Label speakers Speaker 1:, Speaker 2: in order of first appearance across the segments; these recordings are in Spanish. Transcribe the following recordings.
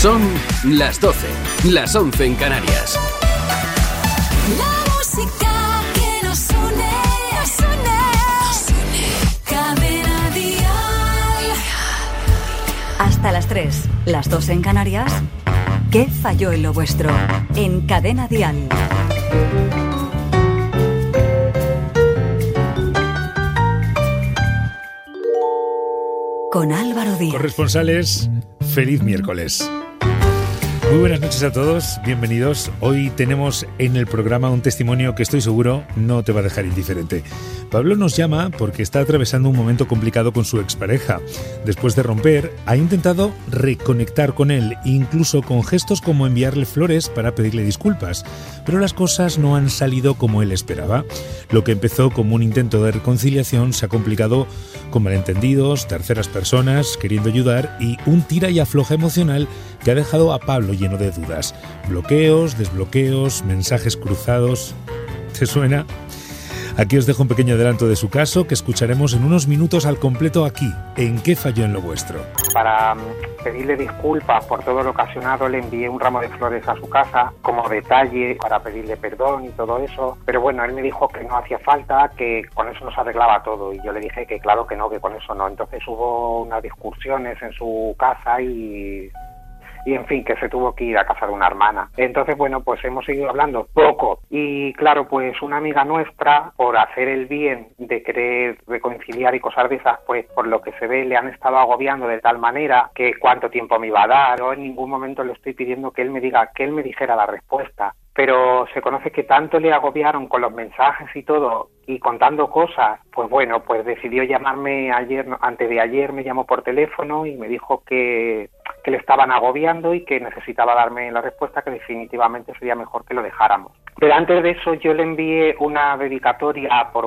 Speaker 1: Son las 12, las 11 en Canarias.
Speaker 2: La música que nos une. Cadena Dial.
Speaker 3: Hasta las 3, las 2 en Canarias. ¿Qué falló en lo vuestro? En Cadena Dial. Con Álvaro Díaz.
Speaker 4: Corresponsales, feliz miércoles. Muy buenas noches a todos, bienvenidos. Hoy tenemos en el programa un testimonio que estoy seguro no te va a dejar indiferente. Pablo nos llama porque está atravesando un momento complicado con su expareja. Después de romper, ha intentado reconectar con él, incluso con gestos como enviarle flores para pedirle disculpas. Pero las cosas no han salido como él esperaba. Lo que empezó como un intento de reconciliación se ha complicado con malentendidos, terceras personas queriendo ayudar y un tira y afloja emocional que ha dejado a Pablo lleno de dudas. Bloqueos, desbloqueos, mensajes cruzados. ¿Te suena? Aquí os dejo un pequeño adelanto de su caso que escucharemos en unos minutos al completo aquí, en ¿Qué falló en lo vuestro?
Speaker 5: Para pedirle disculpas por todo lo ocasionado le envié un ramo de flores a su casa como detalle para pedirle perdón y todo eso, pero bueno, él me dijo que no hacía falta, que con eso nos arreglaba todo y yo le dije que claro que no, que con eso no. Entonces hubo unas discusiones en su casa y en fin, que se tuvo que ir a casa de una hermana. Entonces, bueno, pues hemos seguido hablando poco. Y claro, pues una amiga nuestra, por hacer el bien de querer reconciliar y cosas de esas, pues por lo que se ve le han estado agobiando de tal manera que cuánto tiempo me iba a dar. Yo en ningún momento le estoy pidiendo que él me diga, que él me dijera la respuesta. Pero se conoce que tanto le agobiaron con los mensajes y todo, y contando cosas, pues bueno, pues decidió llamarme ayer, antes de ayer me llamó por teléfono y me dijo que le estaban agobiando y que necesitaba darme la respuesta, que definitivamente sería mejor que lo dejáramos. Pero antes de eso yo le envié una dedicatoria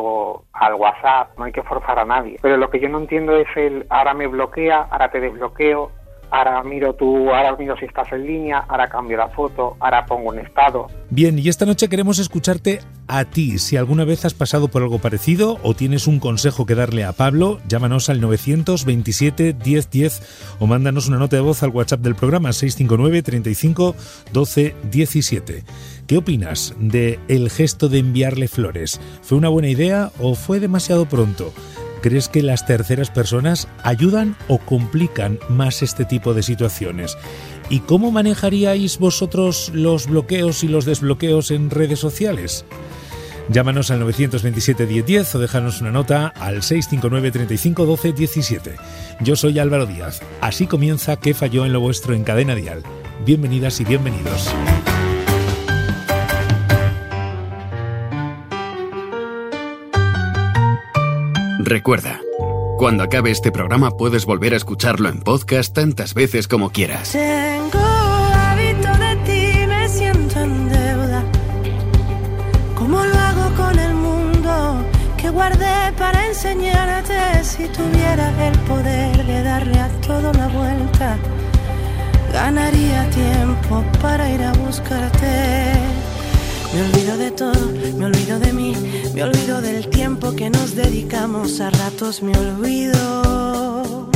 Speaker 5: al WhatsApp, no hay que forzar a nadie. Pero lo que yo no entiendo es ahora me bloquea, ahora te desbloqueo, ahora miro si estás en línea, ahora cambio la foto, ahora pongo un estado.
Speaker 4: Bien, y esta noche queremos escucharte a ti. Si alguna vez has pasado por algo parecido o tienes un consejo que darle a Pablo, llámanos al 927 1010 o mándanos una nota de voz al WhatsApp del programa 659 35 12 17. ¿Qué opinas de el gesto de enviarle flores? ¿Fue una buena idea o fue demasiado pronto? ¿Crees que las terceras personas ayudan o complican más este tipo de situaciones? ¿Y cómo manejaríais vosotros los bloqueos y los desbloqueos en redes sociales? Llámanos al 927 1010 o déjanos una nota al 659 35 12 17. Yo soy Álvaro Díaz. Así comienza ¿Qué falló en lo vuestro? En Cadena Dial. Bienvenidas y bienvenidos.
Speaker 1: Recuerda, cuando acabe este programa puedes volver a escucharlo en podcast tantas veces como quieras.
Speaker 6: Tengo hábito de ti, me siento en deuda. ¿Cómo lo hago con el mundo que guardé para enseñarte? Si tuviera el poder de darle a todo la vuelta, ganaría tiempo para ir a buscarte. Me olvido de todo, me olvido de mí, me olvido del tiempo que nos dedicamos, a ratos me olvido.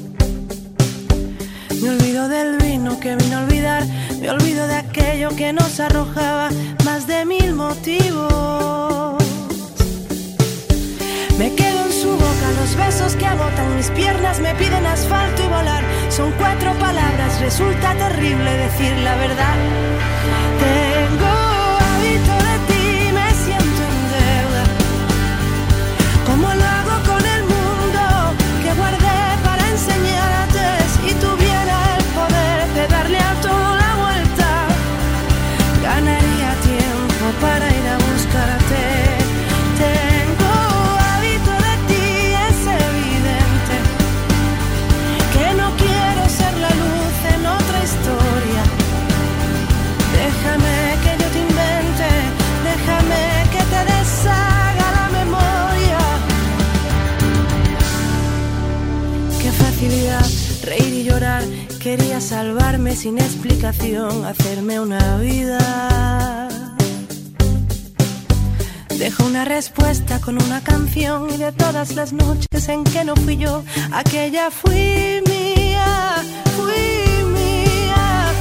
Speaker 6: Me olvido del vino que vino a olvidar, me olvido de aquello que nos arrojaba más de 1000 motivos. Me quedo en su boca, los besos que agotan mis piernas me piden asfalto y volar. Son 4 palabras, resulta terrible decir la verdad. Tengo ¿cómo lo hago con el mundo que guardé para enseñarte? Si tuviera el poder de darle a todo la vuelta, ganaría tiempo para ir a buscarte. Tengo hábito de ti, es evidente que no quiero ser la luz en otra historia. Déjame que yo te invente, déjame que te deshaga la memoria. Qué facilidad, reír y llorar. Quería salvarme sin explicación, hacerme una vida. Dejo una respuesta con una canción y de todas las noches en que no fui yo, aquella fui mía, fui mía.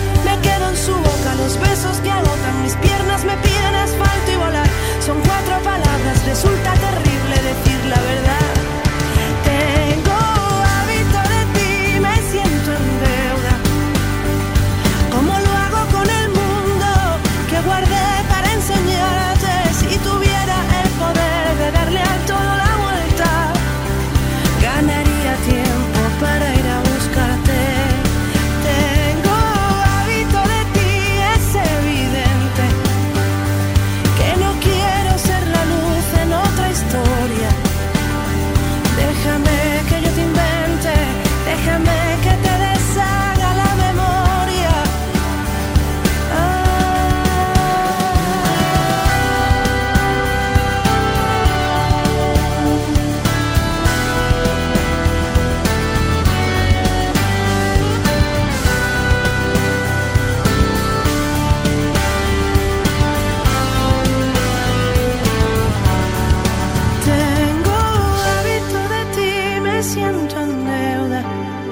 Speaker 6: los besos que agotan, mis piernas me piden asfalto y volar. Son 4 palabras, resulta terrible decir la verdad. Tengo hábito de ti, me siento en deuda. ¿Cómo lo hago con el mundo que guardé para enseñarte? Si tuviera el poder de darle a todo la vuelta, ganaría tiempo para ir a buscarte. Tengo hábito de ti, es evidente que no quiero ser la luz en otra historia. Déjame que yo te invente, déjame que te deshaga la memoria. Tengo hábito de ti, me siento en deuda.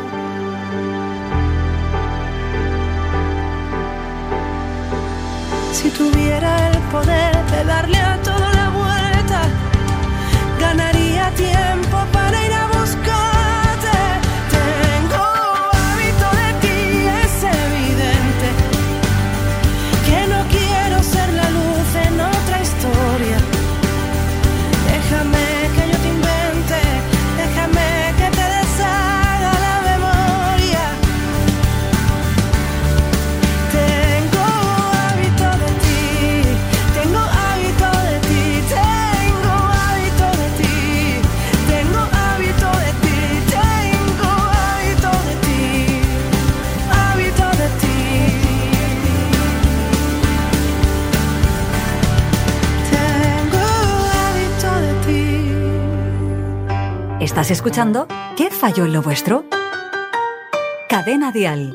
Speaker 6: Si tuviera el poder de darle a todo la vuelta, ganaría tiempo para ir a buscarte. Tengo hábito de ti, es evidente que no quiero ser la luz en otra historia. Déjame que yo te invente, déjame que te deshaga la memoria. Tengo hábito de ti, tengo hábito de ti, tengo hábito de ti, tengo hábito de ti, tengo hábito de ti, hábito de ti. Tengo hábito de ti.
Speaker 3: ¿Estás escuchando ¿Qué falló en lo vuestro? Cadena Dial.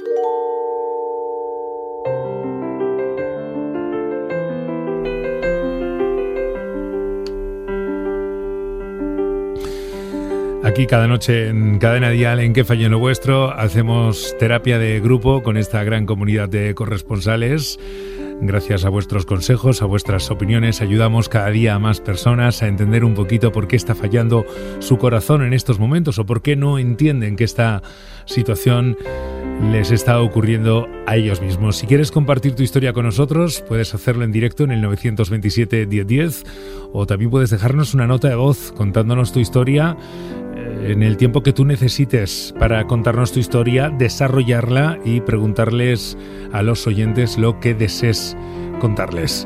Speaker 4: Aquí cada noche en Cadena Dial, en ¿Qué falló en lo vuestro? Hacemos terapia de grupo con esta gran comunidad de corresponsales. Gracias a vuestros consejos, a vuestras opiniones, ayudamos cada día a más personas a entender un poquito por qué está fallando su corazón en estos momentos o por qué no entienden que esta situación les está ocurriendo a ellos mismos. Si quieres compartir tu historia con nosotros, puedes hacerlo en directo en el 927-1010 o también puedes dejarnos una nota de voz contándonos tu historia en el tiempo que tú necesites para contarnos tu historia, desarrollarla y preguntarles a los oyentes lo que desees contarles.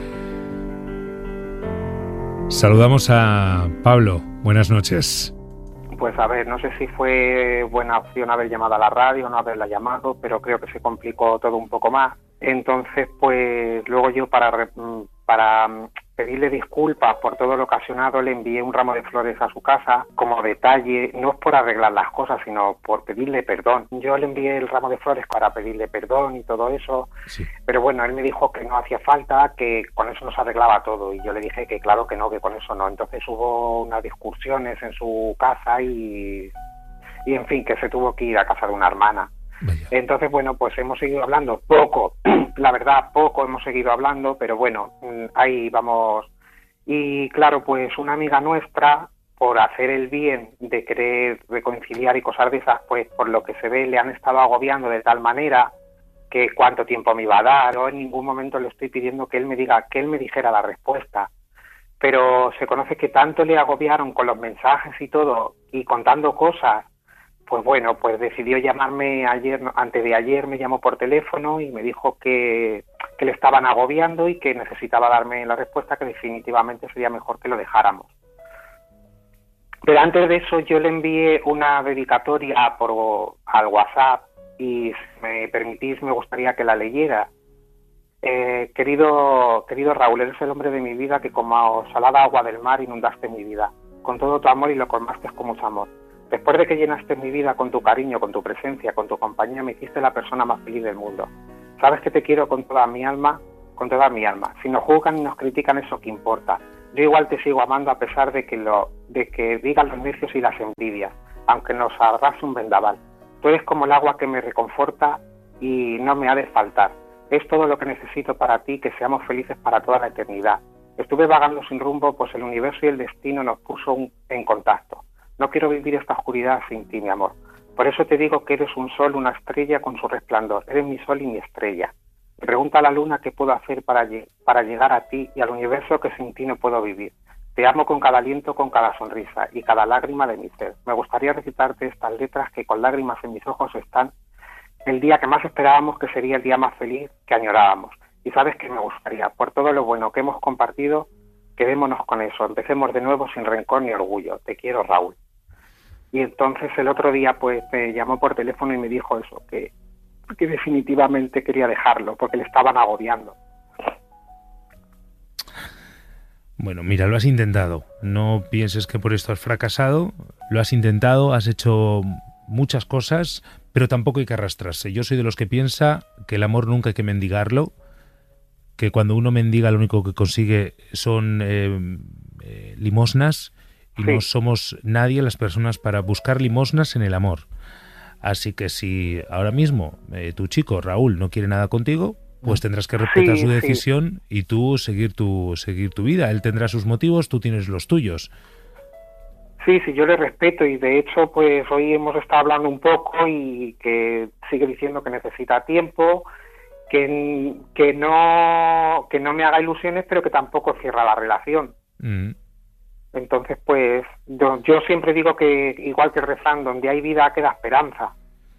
Speaker 4: Saludamos a Pablo. Buenas noches.
Speaker 5: Pues a ver, no sé si fue buena opción haber llamado a la radio o no haberla llamado, pero creo que se complicó todo un poco más. Entonces, pues luego yo para pedirle disculpas por todo lo ocasionado le envié un ramo de flores a su casa como detalle, no es por arreglar las cosas, sino por pedirle perdón. Yo le envié el ramo de flores para pedirle perdón y todo eso, sí. Pero bueno, él me dijo que no hacía falta, que con eso nos arreglaba todo, y yo le dije que claro que no, que con eso no. Entonces hubo unas discusiones en su casa y en fin, que se tuvo que ir a casa de una hermana. Vaya. Entonces, bueno, pues hemos seguido hablando poco, la verdad, poco hemos seguido hablando, pero bueno, ahí vamos. Y claro, pues una amiga nuestra, por hacer el bien de querer reconciliar y cosas de esas, pues por lo que se ve le han estado agobiando de tal manera que cuánto tiempo me iba a dar. Yo en ningún momento le estoy pidiendo que él me diga, que él me dijera la respuesta, pero se conoce que tanto le agobiaron con los mensajes y todo, y contando cosas. Pues bueno, pues decidió llamarme ayer, antes de ayer me llamó por teléfono y me dijo que le estaban agobiando y que necesitaba darme la respuesta, que definitivamente sería mejor que lo dejáramos. Pero antes de eso yo le envié una dedicatoria al WhatsApp y si me permitís me gustaría que la leyera. Querido Raúl, eres el hombre de mi vida que como salada agua del mar inundaste mi vida. Con todo tu amor y lo colmaste con mucho amor. Después de que llenaste mi vida con tu cariño, con tu presencia, con tu compañía, me hiciste la persona más feliz del mundo. Sabes que te quiero con toda mi alma, con toda mi alma. Si nos juzgan y nos critican, eso que importa. Yo igual te sigo amando a pesar de que digan los necios y las envidias, aunque nos arrase un vendaval. Tú eres como el agua que me reconforta y no me ha de faltar. Es todo lo que necesito para ti, que seamos felices para toda la eternidad. Estuve vagando sin rumbo, pues el universo y el destino nos puso en contacto. No quiero vivir esta oscuridad sin ti, mi amor. Por eso te digo que eres un sol, una estrella con su resplandor. Eres mi sol y mi estrella. Me pregunta a la luna qué puedo hacer para llegar a ti y al universo, que sin ti no puedo vivir. Te amo con cada aliento, con cada sonrisa y cada lágrima de mi ser. Me gustaría recitarte estas letras que con lágrimas en mis ojos están el día que más esperábamos, que sería el día más feliz que añorábamos. Y sabes que me gustaría, por todo lo bueno que hemos compartido, quedémonos con eso. Empecemos de nuevo sin rencor ni orgullo. Te quiero, Raúl. Y entonces el otro día pues me llamó por teléfono y me dijo eso, que definitivamente quería dejarlo porque le estaban agobiando.
Speaker 4: Bueno, mira, lo has intentado. No pienses que por esto has fracasado. Lo has intentado, has hecho muchas cosas, pero tampoco hay que arrastrarse. Yo soy de los que piensa que el amor nunca hay que mendigarlo, que cuando uno mendiga lo único que consigue son limosnas, y sí, no somos nadie las personas para buscar limosnas en el amor. Así que si ahora mismo tu chico, Raúl, no quiere nada contigo, pues tendrás que respetar su decisión y tú seguir tu vida. Él tendrá sus motivos, tú tienes los tuyos.
Speaker 5: Sí, yo le respeto y de hecho pues hoy hemos estado hablando un poco y que sigue diciendo que necesita tiempo, que no me haga ilusiones, pero que tampoco cierra la relación. Entonces pues yo siempre digo que igual que el refrán, donde hay vida queda esperanza.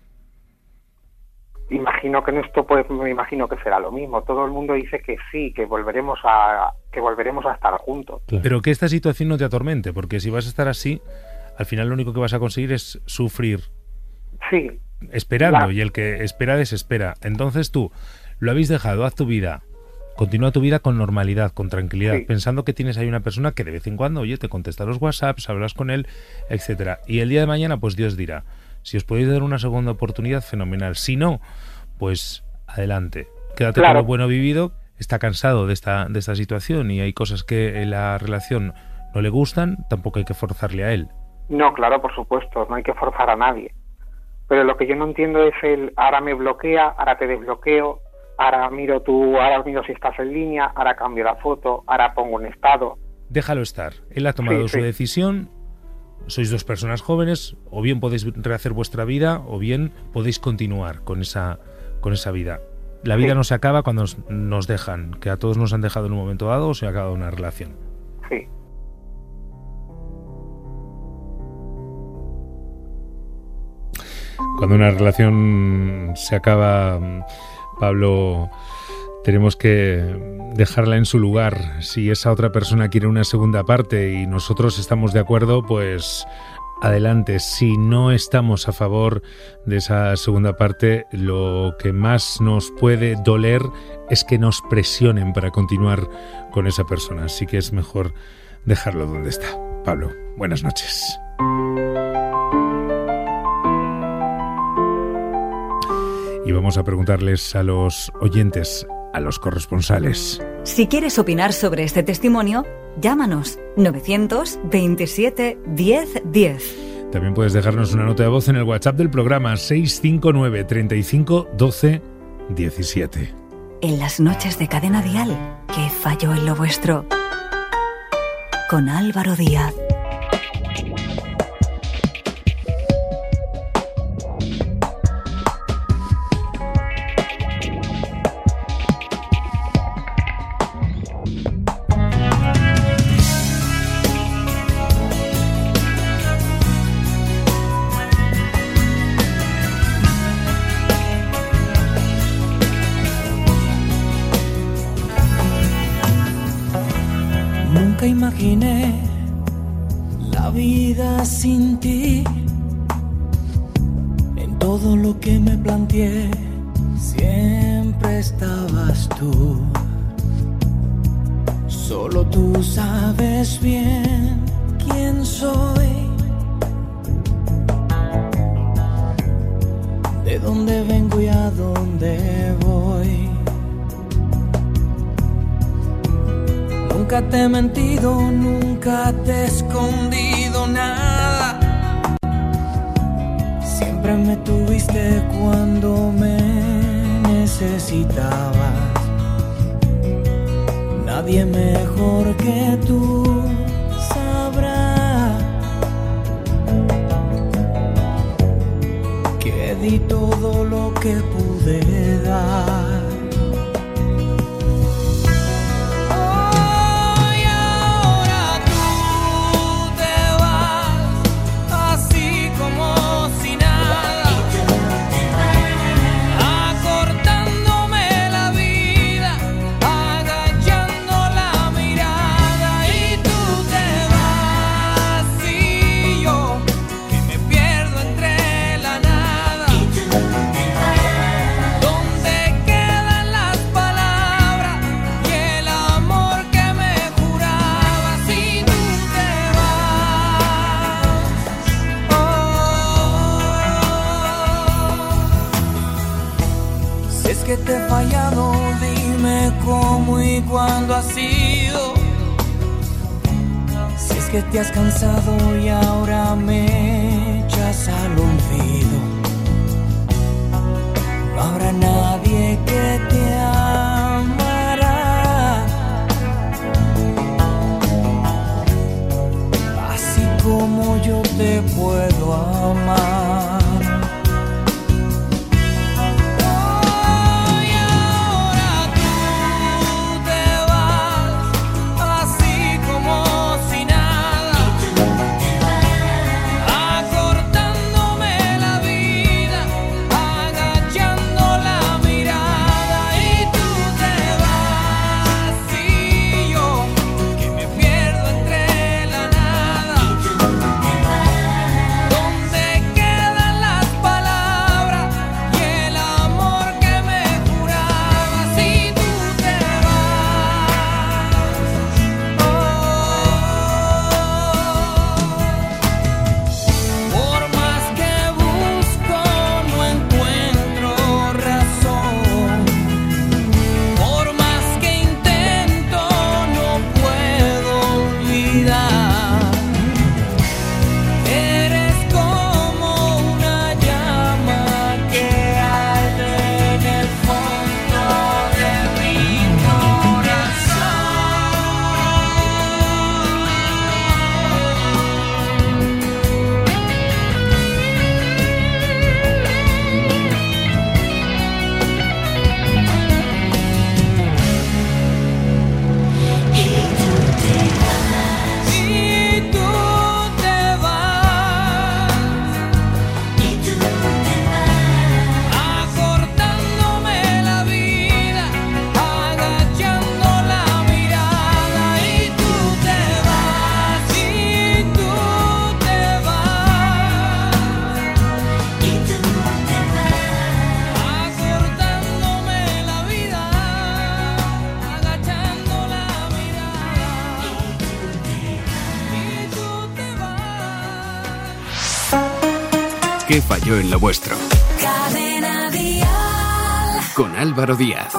Speaker 5: Imagino que en esto pues me imagino que será lo mismo. Todo el mundo dice que sí, que volveremos a estar juntos.
Speaker 4: Claro. Pero que esta situación no te atormente, porque si vas a estar así, al final lo único que vas a conseguir es sufrir.
Speaker 5: Sí.
Speaker 4: Esperando, y el que espera desespera. Entonces tú lo habéis dejado, haz tu vida. Continúa tu vida con normalidad, con tranquilidad, pensando que tienes ahí una persona que de vez en cuando, oye, te contesta los WhatsApps, hablas con él, etcétera. Y el día de mañana, pues Dios dirá. Si os podéis dar una segunda oportunidad, fenomenal. Si no, pues adelante. Quédate con lo bueno vivido. Está cansado de esta situación y hay cosas que en la relación no le gustan, tampoco hay que forzarle a él.
Speaker 5: No, claro, por supuesto, no hay que forzar a nadie. Pero lo que yo no entiendo es ahora me bloquea, ahora te desbloqueo, ahora miro si estás en línea, ahora cambio la foto, ahora pongo un estado.
Speaker 4: Déjalo estar. Él ha tomado su decisión. Sois dos personas jóvenes, o bien podéis rehacer vuestra vida, o bien podéis continuar con esa vida. La vida no se acaba cuando nos dejan, que a todos nos han dejado en un momento dado o se ha acabado una relación.
Speaker 5: Sí.
Speaker 4: Cuando una relación se acaba, Pablo, tenemos que dejarla en su lugar. Si esa otra persona quiere una segunda parte y nosotros estamos de acuerdo, pues adelante. Si no estamos a favor de esa segunda parte, lo que más nos puede doler es que nos presionen para continuar con esa persona. Así que es mejor dejarlo donde está. Pablo, buenas noches. Y vamos a preguntarles a los oyentes, a los corresponsales.
Speaker 3: Si quieres opinar sobre este testimonio, llámanos 927 10 10.
Speaker 4: También puedes dejarnos una nota de voz en el WhatsApp del programa 659 35 12 17.
Speaker 3: En las noches de Cadena Dial, ¿qué falló en lo vuestro? Con Álvaro Díaz.
Speaker 6: Nunca imaginé la vida sin ti. En todo lo que me planteé, siempre estabas tú. Solo tú sabes bien quién soy, de dónde vengo y a dónde voy. Nunca te he mentido, nunca te he escondido nada. Siempre me tuviste cuando me necesitabas.
Speaker 7: necesitabas. Nadie mejor que tú sabrá que di todo lo que pude dar. Que te he fallado, dime cómo y cuándo ha sido. Si es que te has cansado y ahora me echas al olvido, no habrá nadie que te amará así como yo te puedo amar.
Speaker 1: ¿Qué falló en lo vuestro?
Speaker 2: Cadena Dial.
Speaker 1: Con Álvaro Díaz.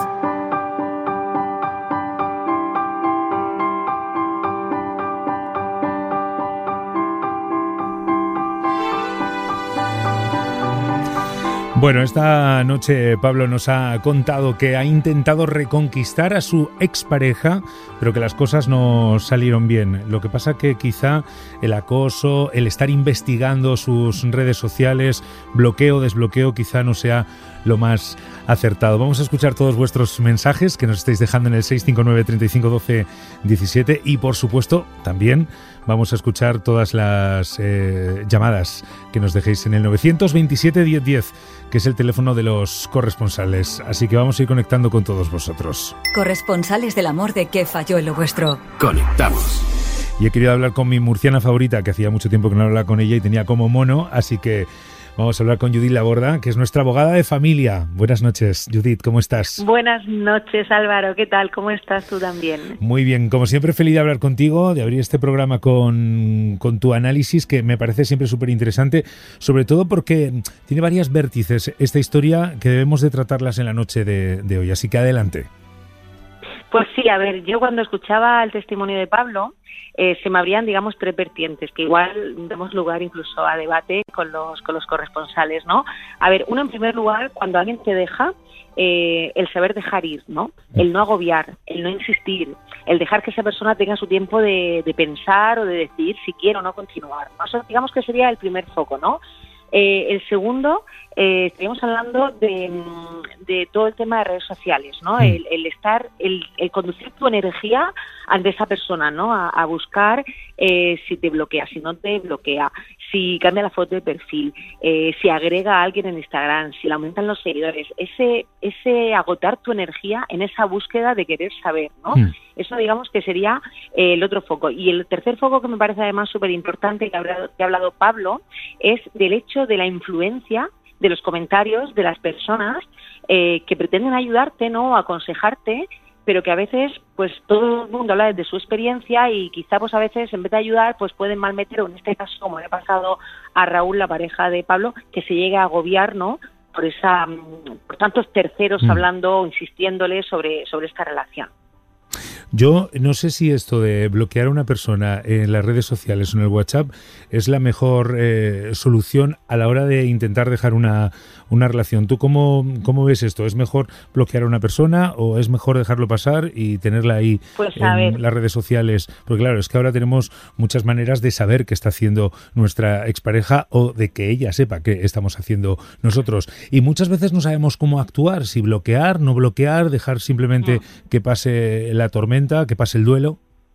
Speaker 4: Bueno, esta noche Pablo nos ha contado que ha intentado reconquistar a su expareja, pero que las cosas no salieron bien. Lo que pasa que quizá el acoso, el estar investigando sus redes sociales, bloqueo, desbloqueo, quizá no sea lo más acertado. Vamos a escuchar todos vuestros mensajes que nos estáis dejando en el 659 35 12 17 y, por supuesto, también vamos a escuchar todas las llamadas que nos dejéis en el 927 10 10, que es el teléfono de los corresponsales. Así que vamos a ir conectando con todos vosotros.
Speaker 3: Corresponsales del amor de ¿Qué falló en lo vuestro?
Speaker 1: Conectamos.
Speaker 4: Y he querido hablar con mi murciana favorita, que hacía mucho tiempo que no hablaba con ella y tenía como mono, así que vamos a hablar con Judith Laborda, que es nuestra abogada de familia. Buenas noches, Judith, ¿cómo estás?
Speaker 8: Buenas noches, Álvaro, ¿qué tal? ¿Cómo estás tú también?
Speaker 4: Muy bien, como siempre, feliz de hablar contigo, de abrir este programa con tu análisis, que me parece siempre súper interesante, sobre todo porque tiene varias vértices esta historia que debemos de tratarlas en la noche de hoy, así que adelante.
Speaker 8: Pues sí, a ver, yo cuando escuchaba el testimonio de Pablo, se me abrían, digamos, 3 vertientes, que igual damos lugar incluso a debate con los corresponsales, ¿no? A ver, uno, en primer lugar, cuando alguien te deja, el saber dejar ir, ¿no? El no agobiar, el no insistir, el dejar que esa persona tenga su tiempo de pensar o de decidir si quiere o no continuar, ¿no? Eso, digamos que sería el primer foco, ¿no? El segundo, estaríamos hablando de todo el tema de redes sociales, ¿no? El conducir tu energía ante esa persona, ¿no? A buscar si te bloquea, si no te bloquea, si cambia la foto de perfil, si agrega a alguien en Instagram, si le aumentan los seguidores, ese agotar tu energía en esa búsqueda de querer saber, ¿no? Eso, digamos, que sería el otro foco. Y el tercer foco, que me parece además súper importante, que ha hablado Pablo, es del hecho de la influencia de los comentarios de las personas que pretenden ayudarte, ¿no?, aconsejarte, pero que a veces pues todo el mundo habla desde su experiencia y quizá pues a veces en vez de ayudar pues pueden malmeter, o en este caso como le ha pasado a Raúl, la pareja de Pablo, que se llegue a agobiar, ¿no?, por tantos terceros hablando o insistiéndole sobre esta relación.
Speaker 4: Yo no sé si esto de bloquear a una persona en las redes sociales o en el WhatsApp es la mejor solución a la hora de intentar dejar una relación. ¿Tú cómo ves esto? ¿Es mejor bloquear a una persona o es mejor dejarlo pasar y tenerla ahí en las redes sociales? Porque claro, es que ahora tenemos muchas maneras de saber qué está haciendo nuestra expareja o de que ella sepa qué estamos haciendo nosotros. Y muchas veces no sabemos cómo actuar, si bloquear, no bloquear, dejar simplemente que pase la tormenta, que pase el duelo.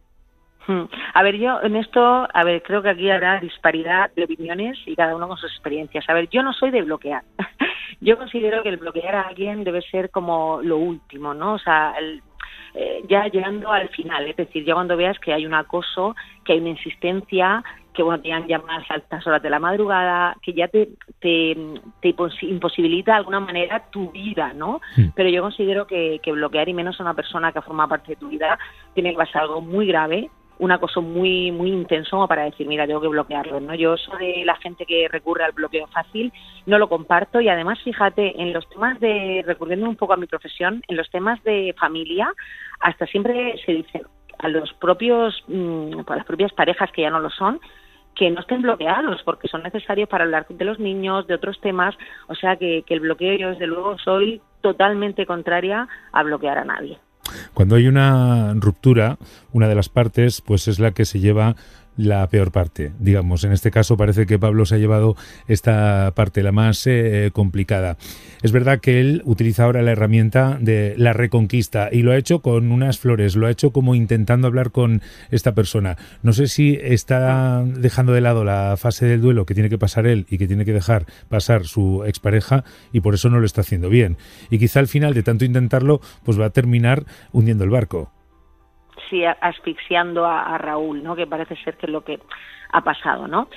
Speaker 8: A ver, yo en esto, creo que aquí habrá disparidad de opiniones y cada uno con sus experiencias. A ver, yo no soy de bloquear. Yo considero que el bloquear a alguien debe ser como lo último, ¿no? O sea, ya llegando al final, es decir, ya cuando veas que hay un acoso, que hay una insistencia, que bueno, te han llamado a altas horas de la madrugada, que ya te imposibilita de alguna manera tu vida, ¿no? Pero yo considero que bloquear, y menos a una persona que forma parte de tu vida, tiene que pasar algo muy grave, un acoso muy muy intenso como para decir, mira, tengo que bloquearlo, ¿no? Yo eso de la gente que recurre al bloqueo fácil no lo comparto, y además, fíjate, en los temas recurriendo un poco a mi profesión, en los temas de familia, hasta siempre se dice a las propias parejas que ya no lo son, que no estén bloqueados, porque son necesarios para hablar de los niños, de otros temas. O sea que el bloqueo, yo desde luego soy totalmente contraria a bloquear a nadie.
Speaker 4: Cuando hay una ruptura, una de las partes pues es la que se lleva la peor parte, digamos. En este caso parece que Pablo se ha llevado esta parte, la más complicada. Es verdad que él utiliza ahora la herramienta de la reconquista y lo ha hecho con unas flores, lo ha hecho como intentando hablar con esta persona. No sé si está dejando de lado la fase del duelo que tiene que pasar él y que tiene que dejar pasar su expareja, y por eso no lo está haciendo bien. Y quizá al final de tanto intentarlo pues va a terminar hundiendo el barco.
Speaker 8: Sí, asfixiando a Raúl, ¿no? Que parece ser que es lo que ha pasado, ¿no?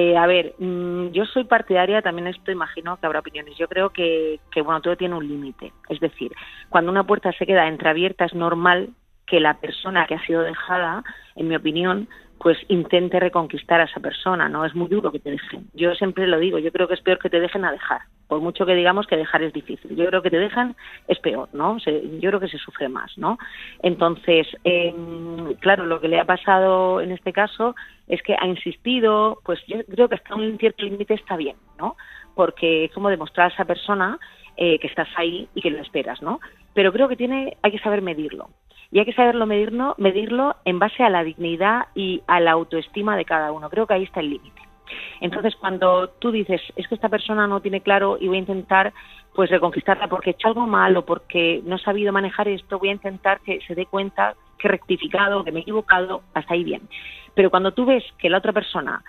Speaker 8: Yo soy partidaria, también esto imagino que habrá opiniones. Yo creo que bueno, todo tiene un límite. Es decir, cuando una puerta se queda entreabierta, es normal que la persona que ha sido dejada, en mi opinión, pues intente reconquistar a esa persona, ¿no? Es muy duro que te dejen. Yo siempre lo digo, yo creo que es peor que te dejen a dejar. Por mucho que digamos que dejar es difícil. Yo creo que te dejan es peor, ¿no? Yo creo que se sufre más, ¿no? Entonces, claro, lo que le ha pasado en este caso es que ha insistido, pues yo creo que hasta un cierto límite está bien, ¿no? Porque es como demostrar a esa persona que estás ahí y que lo esperas, ¿no? Pero creo que hay que saber medirlo. Y hay que saberlo medirlo en base a la dignidad y a la autoestima de cada uno. Creo que ahí está el límite. Entonces, cuando tú dices, es que esta persona no tiene claro y voy a intentar pues reconquistarla porque he hecho algo mal o porque no he sabido manejar esto, voy a intentar que se dé cuenta que he rectificado, que me he equivocado, hasta ahí bien. Pero cuando tú ves que la otra persona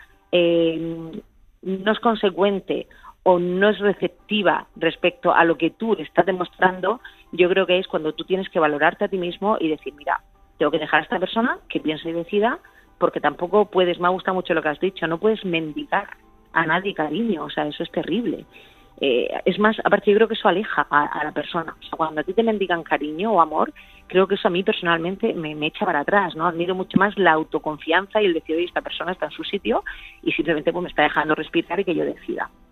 Speaker 8: no es consecuente o no es receptiva respecto a lo que tú le estás demostrando, yo creo que es cuando tú tienes que valorarte a ti mismo y decir, mira, tengo que dejar a esta persona que piense y decida, porque tampoco puedes, me ha gustado mucho lo que has dicho, no puedes mendigar a nadie cariño, o sea, eso es terrible. Es más, aparte yo creo que eso aleja a la persona. O sea, cuando a ti te mendigan cariño o amor, creo que eso a mí personalmente me echa para atrás, ¿no? Admiro mucho más la autoconfianza y el decir, oye, esta persona está en su sitio y simplemente pues me está dejando respirar y que yo decida.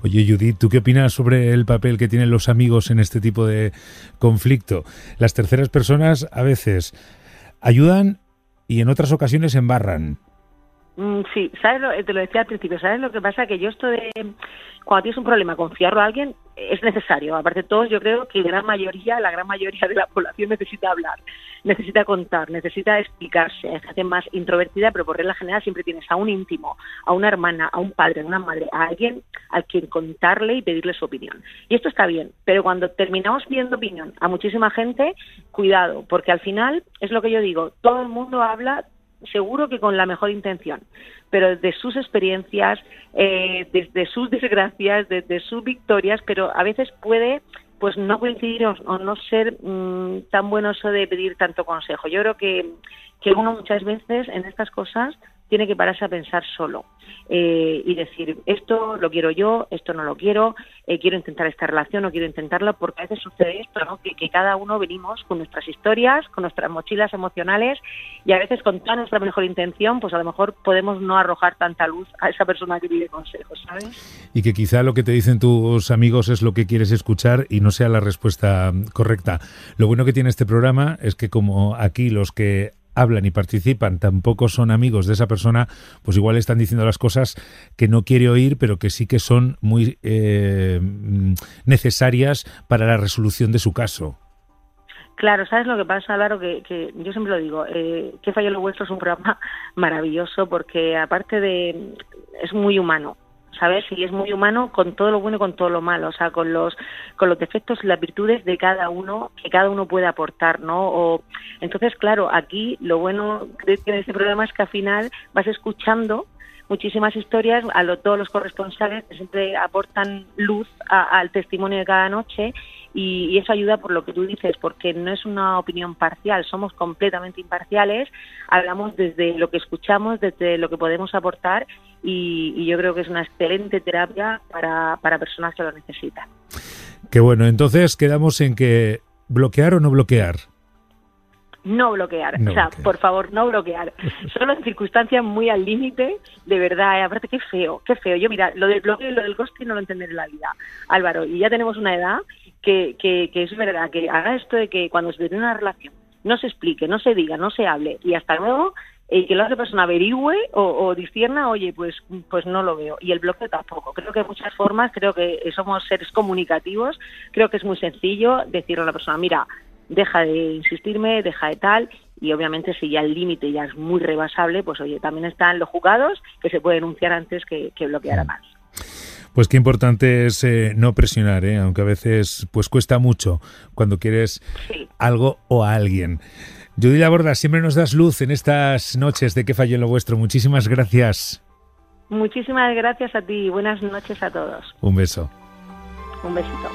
Speaker 4: Oye, Judith, ¿tú qué opinas sobre el papel que tienen los amigos en este tipo de conflicto? Las terceras personas a veces ayudan y en otras ocasiones embarran.
Speaker 8: Sí, ¿sabes? Te lo decía al principio, ¿sabes lo que pasa? Que yo esto de cuando tienes un problema, confiarlo a alguien es necesario. Aparte de todo, yo creo que la gran mayoría de la población necesita hablar, necesita contar, necesita explicarse. Hay gente más introvertida, pero por regla general siempre tienes a un íntimo, a una hermana, a un padre, a una madre, a alguien al quien contarle y pedirle su opinión. Y esto está bien, pero cuando terminamos pidiendo opinión a muchísima gente, cuidado, porque al final, es lo que yo digo, todo el mundo habla seguro que con la mejor intención, pero de sus experiencias, de sus desgracias, de sus victorias, pero a veces puede pues no coincidir o no ser tan bueno eso de pedir tanto consejo. Yo creo que uno muchas veces en estas cosas tiene que pararse a pensar solo y decir, esto lo quiero yo, esto no lo quiero, quiero intentar esta relación, no quiero intentarla, porque a veces sucede esto, ¿no? Que cada uno venimos con nuestras historias, con nuestras mochilas emocionales, y a veces con toda nuestra mejor intención, pues a lo mejor podemos no arrojar tanta luz a esa persona que pide consejos, ¿sabes?
Speaker 4: Y que quizá lo que te dicen tus amigos es lo que quieres escuchar y no sea la respuesta correcta. Lo bueno que tiene este programa es que como aquí los que hablan y participan tampoco son amigos de esa persona, pues igual están diciendo las cosas que no quiere oír, pero que sí que son muy necesarias para la resolución de su caso.
Speaker 8: Claro, ¿sabes lo que pasa, Álvaro? Que yo siempre lo digo, ¿Qué falló lo vuestro? Es un programa maravilloso porque aparte de... es muy humano, ¿sabes? Y es muy humano con todo lo bueno y con todo lo malo, o sea, con los defectos y las virtudes de cada uno, que cada uno puede aportar, ¿no? Entonces, claro, aquí lo bueno de este programa es que al final vas escuchando muchísimas historias todos los corresponsales que siempre aportan luz al testimonio de cada noche y eso ayuda por lo que tú dices, porque no es una opinión parcial, somos completamente imparciales, hablamos desde lo que escuchamos, desde lo que podemos aportar y yo creo que es una excelente terapia para personas que lo necesitan.
Speaker 4: Qué bueno, entonces quedamos en que ¿bloquear o no bloquear?
Speaker 8: No bloquear, por favor, no bloquear. Solo en circunstancias muy al límite, de verdad, aparte qué feo. Yo mira, lo del bloqueo y lo del ghosting no lo entenderé en la vida, Álvaro, y ya tenemos una edad que es verdad, que haga esto de que cuando se tiene una relación no se explique, no se diga, no se hable, y hasta luego, que la otra persona averigüe o discierna, oye, pues no lo veo. Y el bloqueo tampoco. Creo que hay muchas formas, creo que somos seres comunicativos, creo que es muy sencillo decirle a la persona, mira, deja de insistirme, deja de tal, y obviamente si ya el límite ya es muy rebasable, pues oye, también están los juzgados que se puede denunciar antes que bloquear a más.
Speaker 4: Pues qué importante es no presionar, aunque a veces pues cuesta mucho cuando quieres algo o a alguien. Judith Laborda, siempre nos das luz en estas noches de ¿Qué falló en lo vuestro? Muchísimas gracias.
Speaker 8: Muchísimas gracias a ti. Buenas noches a todos.
Speaker 4: Un beso.
Speaker 8: Un besito.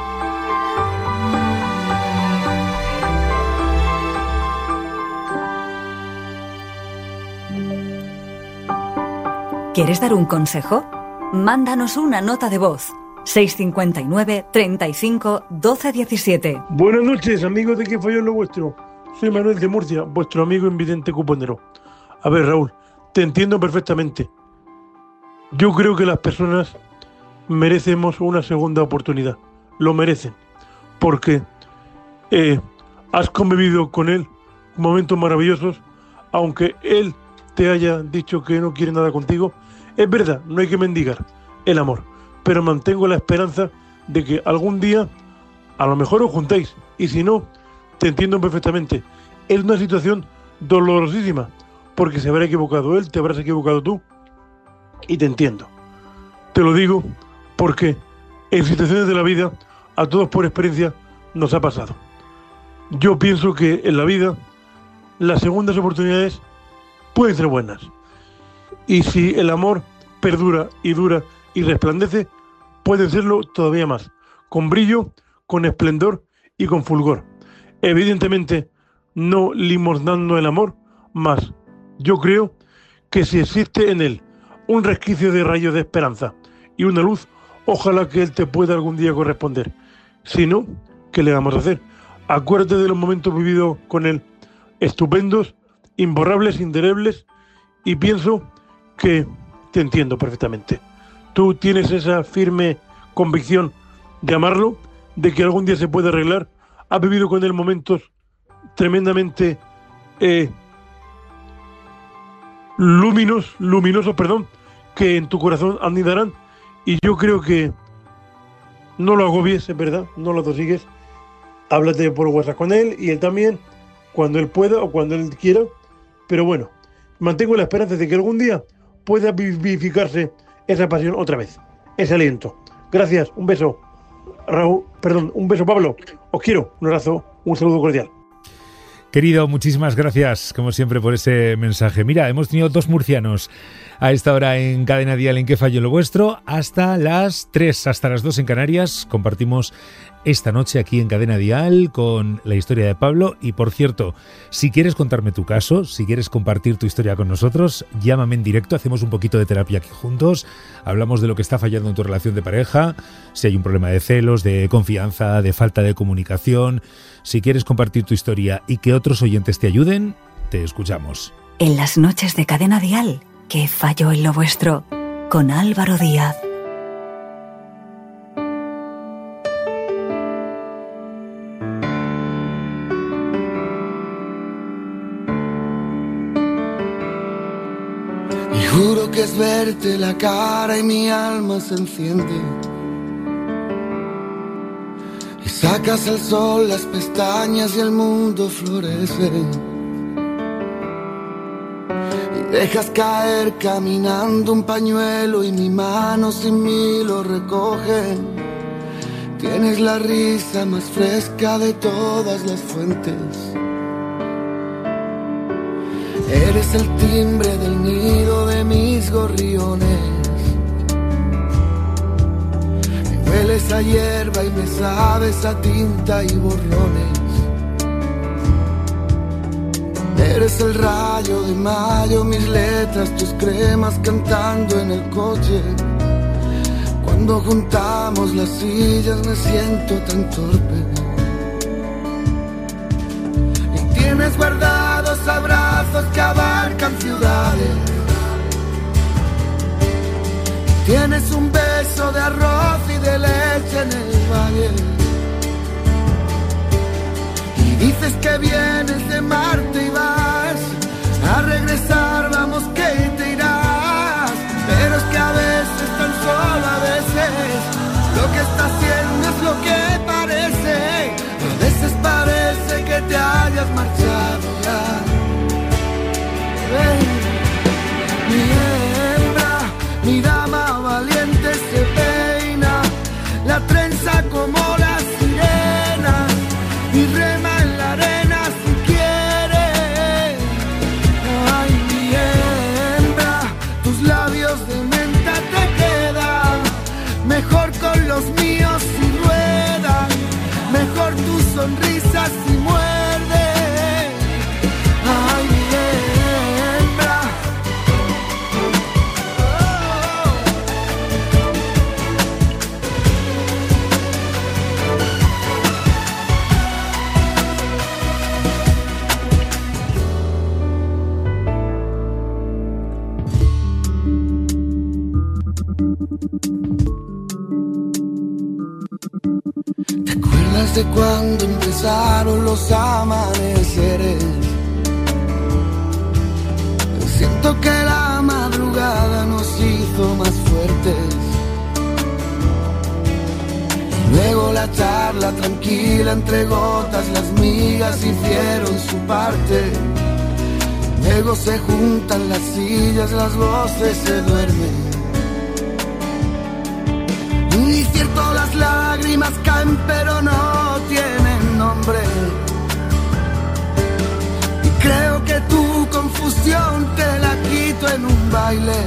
Speaker 3: ¿Quieres dar un consejo? Mándanos una nota de voz. 659 35 12 17.
Speaker 9: Buenas noches, amigos de ¿Qué falló en lo vuestro? Soy Manuel de Murcia, vuestro amigo invidente cuponero. A ver, Raúl, te entiendo perfectamente. Yo creo que las personas merecemos una segunda oportunidad. Lo merecen. Porque has convivido con él momentos maravillosos, aunque él te haya dicho que no quiere nada contigo. Es verdad, no hay que mendigar el amor, pero mantengo la esperanza de que algún día a lo mejor os juntéis, y si no, te entiendo perfectamente. Es una situación dolorosísima, porque se habrá equivocado él, te habrás equivocado tú, y te entiendo. Te lo digo porque en situaciones de la vida, a todos por experiencia, nos ha pasado. Yo pienso que en la vida las segundas oportunidades pueden ser buenas. Y si el amor perdura y dura y resplandece, pueden serlo todavía más, con brillo, con esplendor y con fulgor. Evidentemente, no limosnando el amor, más yo creo que si existe en él un resquicio de rayo de esperanza y una luz, ojalá que él te pueda algún día corresponder. Si no, ¿qué le vamos a hacer? Acuérdate de los momentos vividos con él, estupendos, imborrables, indelebles, y pienso que te entiendo perfectamente. ¿Tú tienes esa firme convicción de amarlo, de que algún día se puede arreglar? ¿Has vivido con él momentos tremendamente luminosos, que en tu corazón anidarán? Y yo creo que no lo agobies, es verdad, no lo tosigues. Háblate por WhatsApp con él y él también, cuando él pueda o cuando él quiera. Pero bueno, mantengo la esperanza de que algún día pueda vivificarse esa pasión otra vez, ese aliento. Gracias, un beso, Raúl, un beso, Pablo. Os quiero, un abrazo, un saludo cordial.
Speaker 4: Querido, muchísimas gracias, como siempre, por ese mensaje. Mira, hemos tenido 2 murcianos a esta hora en Cadena Dial en ¿Qué falló lo vuestro? Hasta las 3, hasta las 2 en Canarias. Compartimos esta noche aquí en Cadena Dial con la historia de Pablo. Y por cierto, si quieres contarme tu caso, si quieres compartir tu historia con nosotros, llámame en directo, hacemos un poquito de terapia aquí juntos, hablamos de lo que está fallando en tu relación de pareja, si hay un problema de celos, de confianza, de falta de comunicación. Si quieres compartir tu historia y que otros oyentes te ayuden, te escuchamos.
Speaker 3: En las noches de Cadena Dial, ¿Qué falló en lo vuestro? Con Álvaro Díaz.
Speaker 10: Y juro que es verte la cara y mi alma se enciende. Y sacas al sol las pestañas y el mundo florece. Y dejas caer caminando un pañuelo y mi mano sin mí lo recoge. Tienes la risa más fresca de todas las fuentes. Eres el timbre del nido de mis gorriones. Me hueles a hierba y me sabes a tinta y borrones. Eres el rayo de mayo, mis letras, tus cremas cantando en el coche. Cuando juntamos las sillas me siento tan torpe. Y tienes guardados abrazos que abarcan ciudades. Tienes un beso de arroz y de leche en el valle. Y dices que vienes de Marte y vas a regresar, vamos que te irás. Pero es que a veces, tan solo a veces, lo que está haciendo es lo que parece. A veces parece que te hayas marchado ya. Mi hembra, mi dama valiente se peina, la trenza como la sirena y rema en la arena si quiere. Ay, mi hembra, tus labios de menta te quedan mejor con los míos si ruedan, mejor tu sonrisa si muerde. Ay, mi hembra. ¿Te acuerdas de cuando empezaron los amaneceres? Siento que la madrugada nos hizo más fuertes. Luego la charla tranquila entre gotas, las migas hicieron su parte. Luego se juntan las sillas, las voces se duermen. Y cierto, las lágrimas caen pero no tienen nombre. Y creo que tu confusión te la quito en un baile.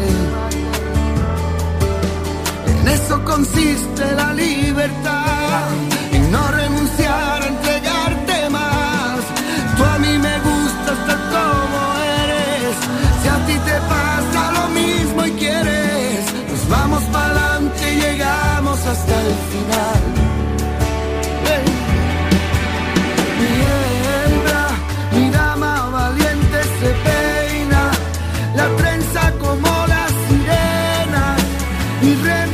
Speaker 10: En eso consiste la libertad, en no renunciar a entregarte más. Tú a mí me gustas tal como eres. Si a ti te pasa lo mismo y quieres, nos vamos para adelante y llegamos hasta el final. Mi hembra, mi dama valiente se peina, la trenza como las sirenas y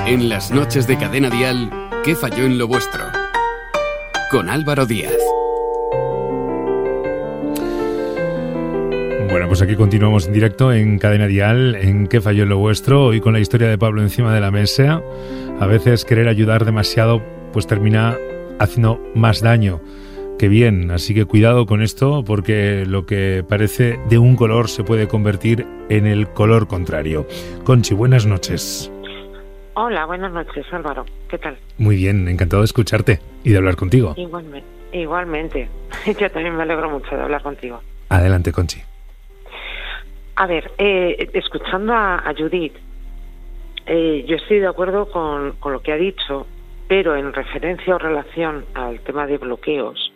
Speaker 1: En las noches de Cadena Dial, ¿qué falló en lo vuestro? Con Álvaro Díaz.
Speaker 4: Bueno, pues aquí continuamos en directo en Cadena Dial, en ¿Qué falló en lo vuestro? Hoy con la historia de Pablo encima de la mesa. A veces querer ayudar demasiado pues termina haciendo más daño que bien, así que cuidado con esto porque lo que parece de un color se puede convertir en el color contrario. Conchi, buenas noches.
Speaker 8: Hola, buenas noches, Álvaro. ¿Qué tal?
Speaker 4: Muy bien, encantado de escucharte y de hablar contigo.
Speaker 8: Igualmente. Yo también me alegro mucho de hablar contigo.
Speaker 4: Adelante, Conchi.
Speaker 8: A ver, escuchando a Judith, yo estoy de acuerdo con lo que ha dicho, pero en referencia o relación al tema de bloqueos,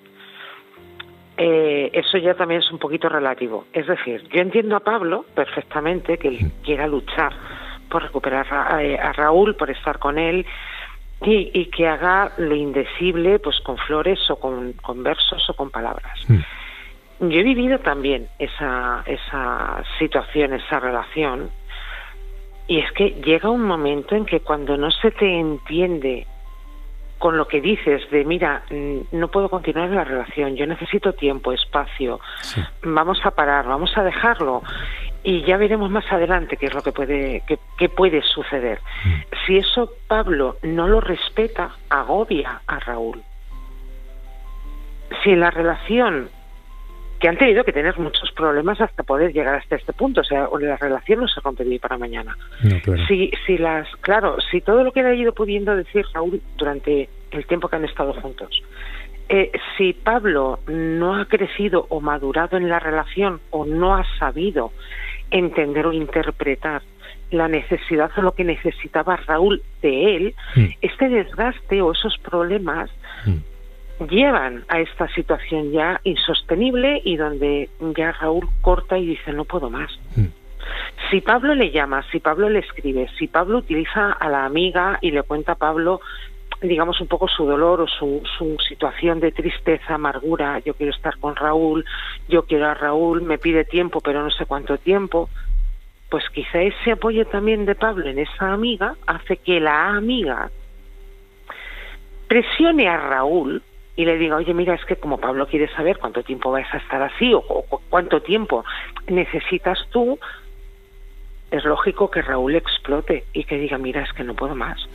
Speaker 8: eso ya también es un poquito relativo. Es decir, yo entiendo a Pablo perfectamente que él quiera luchar por recuperar a Raúl, por estar con él y que haga lo indecible pues con flores o con versos o con palabras. Yo he vivido también esa situación, esa relación, y es que llega un momento en que cuando no se te entiende con lo que dices de mira, no puedo continuar en la relación, yo necesito tiempo, espacio, vamos a parar, vamos a dejarlo y ya veremos más adelante qué es lo que puede suceder. Si eso Pablo no lo respeta, agobia a Raúl. Si en la relación, que han tenido que tener muchos problemas hasta poder llegar hasta este punto, o sea, la relación no se rompe de hoy para mañana. No, claro. Si todo lo que ha ido pudiendo decir Raúl durante el tiempo que han estado juntos, si Pablo no ha crecido o madurado en la relación o no ha sabido entender o interpretar la necesidad o lo que necesitaba Raúl de él, este desgaste o esos problemas llevan a esta situación ya insostenible y donde ya Raúl corta y dice no puedo más. Si Pablo le llama, si Pablo le escribe, si Pablo utiliza a la amiga y le cuenta a Pablo, digamos, un poco su dolor o su situación de tristeza, amargura, yo quiero estar con Raúl, yo quiero a Raúl, me pide tiempo pero no sé cuánto tiempo, pues quizá ese apoyo también de Pablo en esa amiga hace que la amiga presione a Raúl y le diga, oye, mira, es que como Pablo quiere saber cuánto tiempo vas a estar así o cuánto tiempo necesitas tú, es lógico que Raúl explote y que diga, mira, es que no puedo más.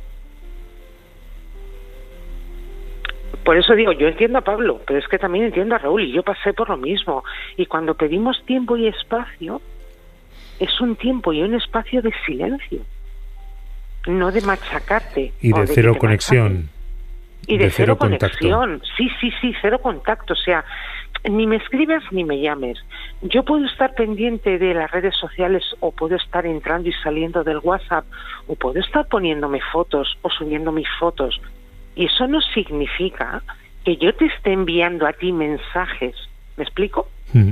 Speaker 8: Por eso digo, yo entiendo a Pablo, pero es que también entiendo a Raúl y yo pasé por lo mismo. Y cuando pedimos tiempo y espacio, es un tiempo y un espacio de silencio, no de machacarte.
Speaker 4: Y de cero conexión.
Speaker 8: Y de cero conexión, sí, cero contacto, o sea, ni me escribas ni me llames. Yo puedo estar pendiente de las redes sociales o puedo estar entrando y saliendo del WhatsApp o puedo estar poniéndome fotos o subiendo mis fotos y eso no significa que yo te esté enviando a ti mensajes, ¿me explico?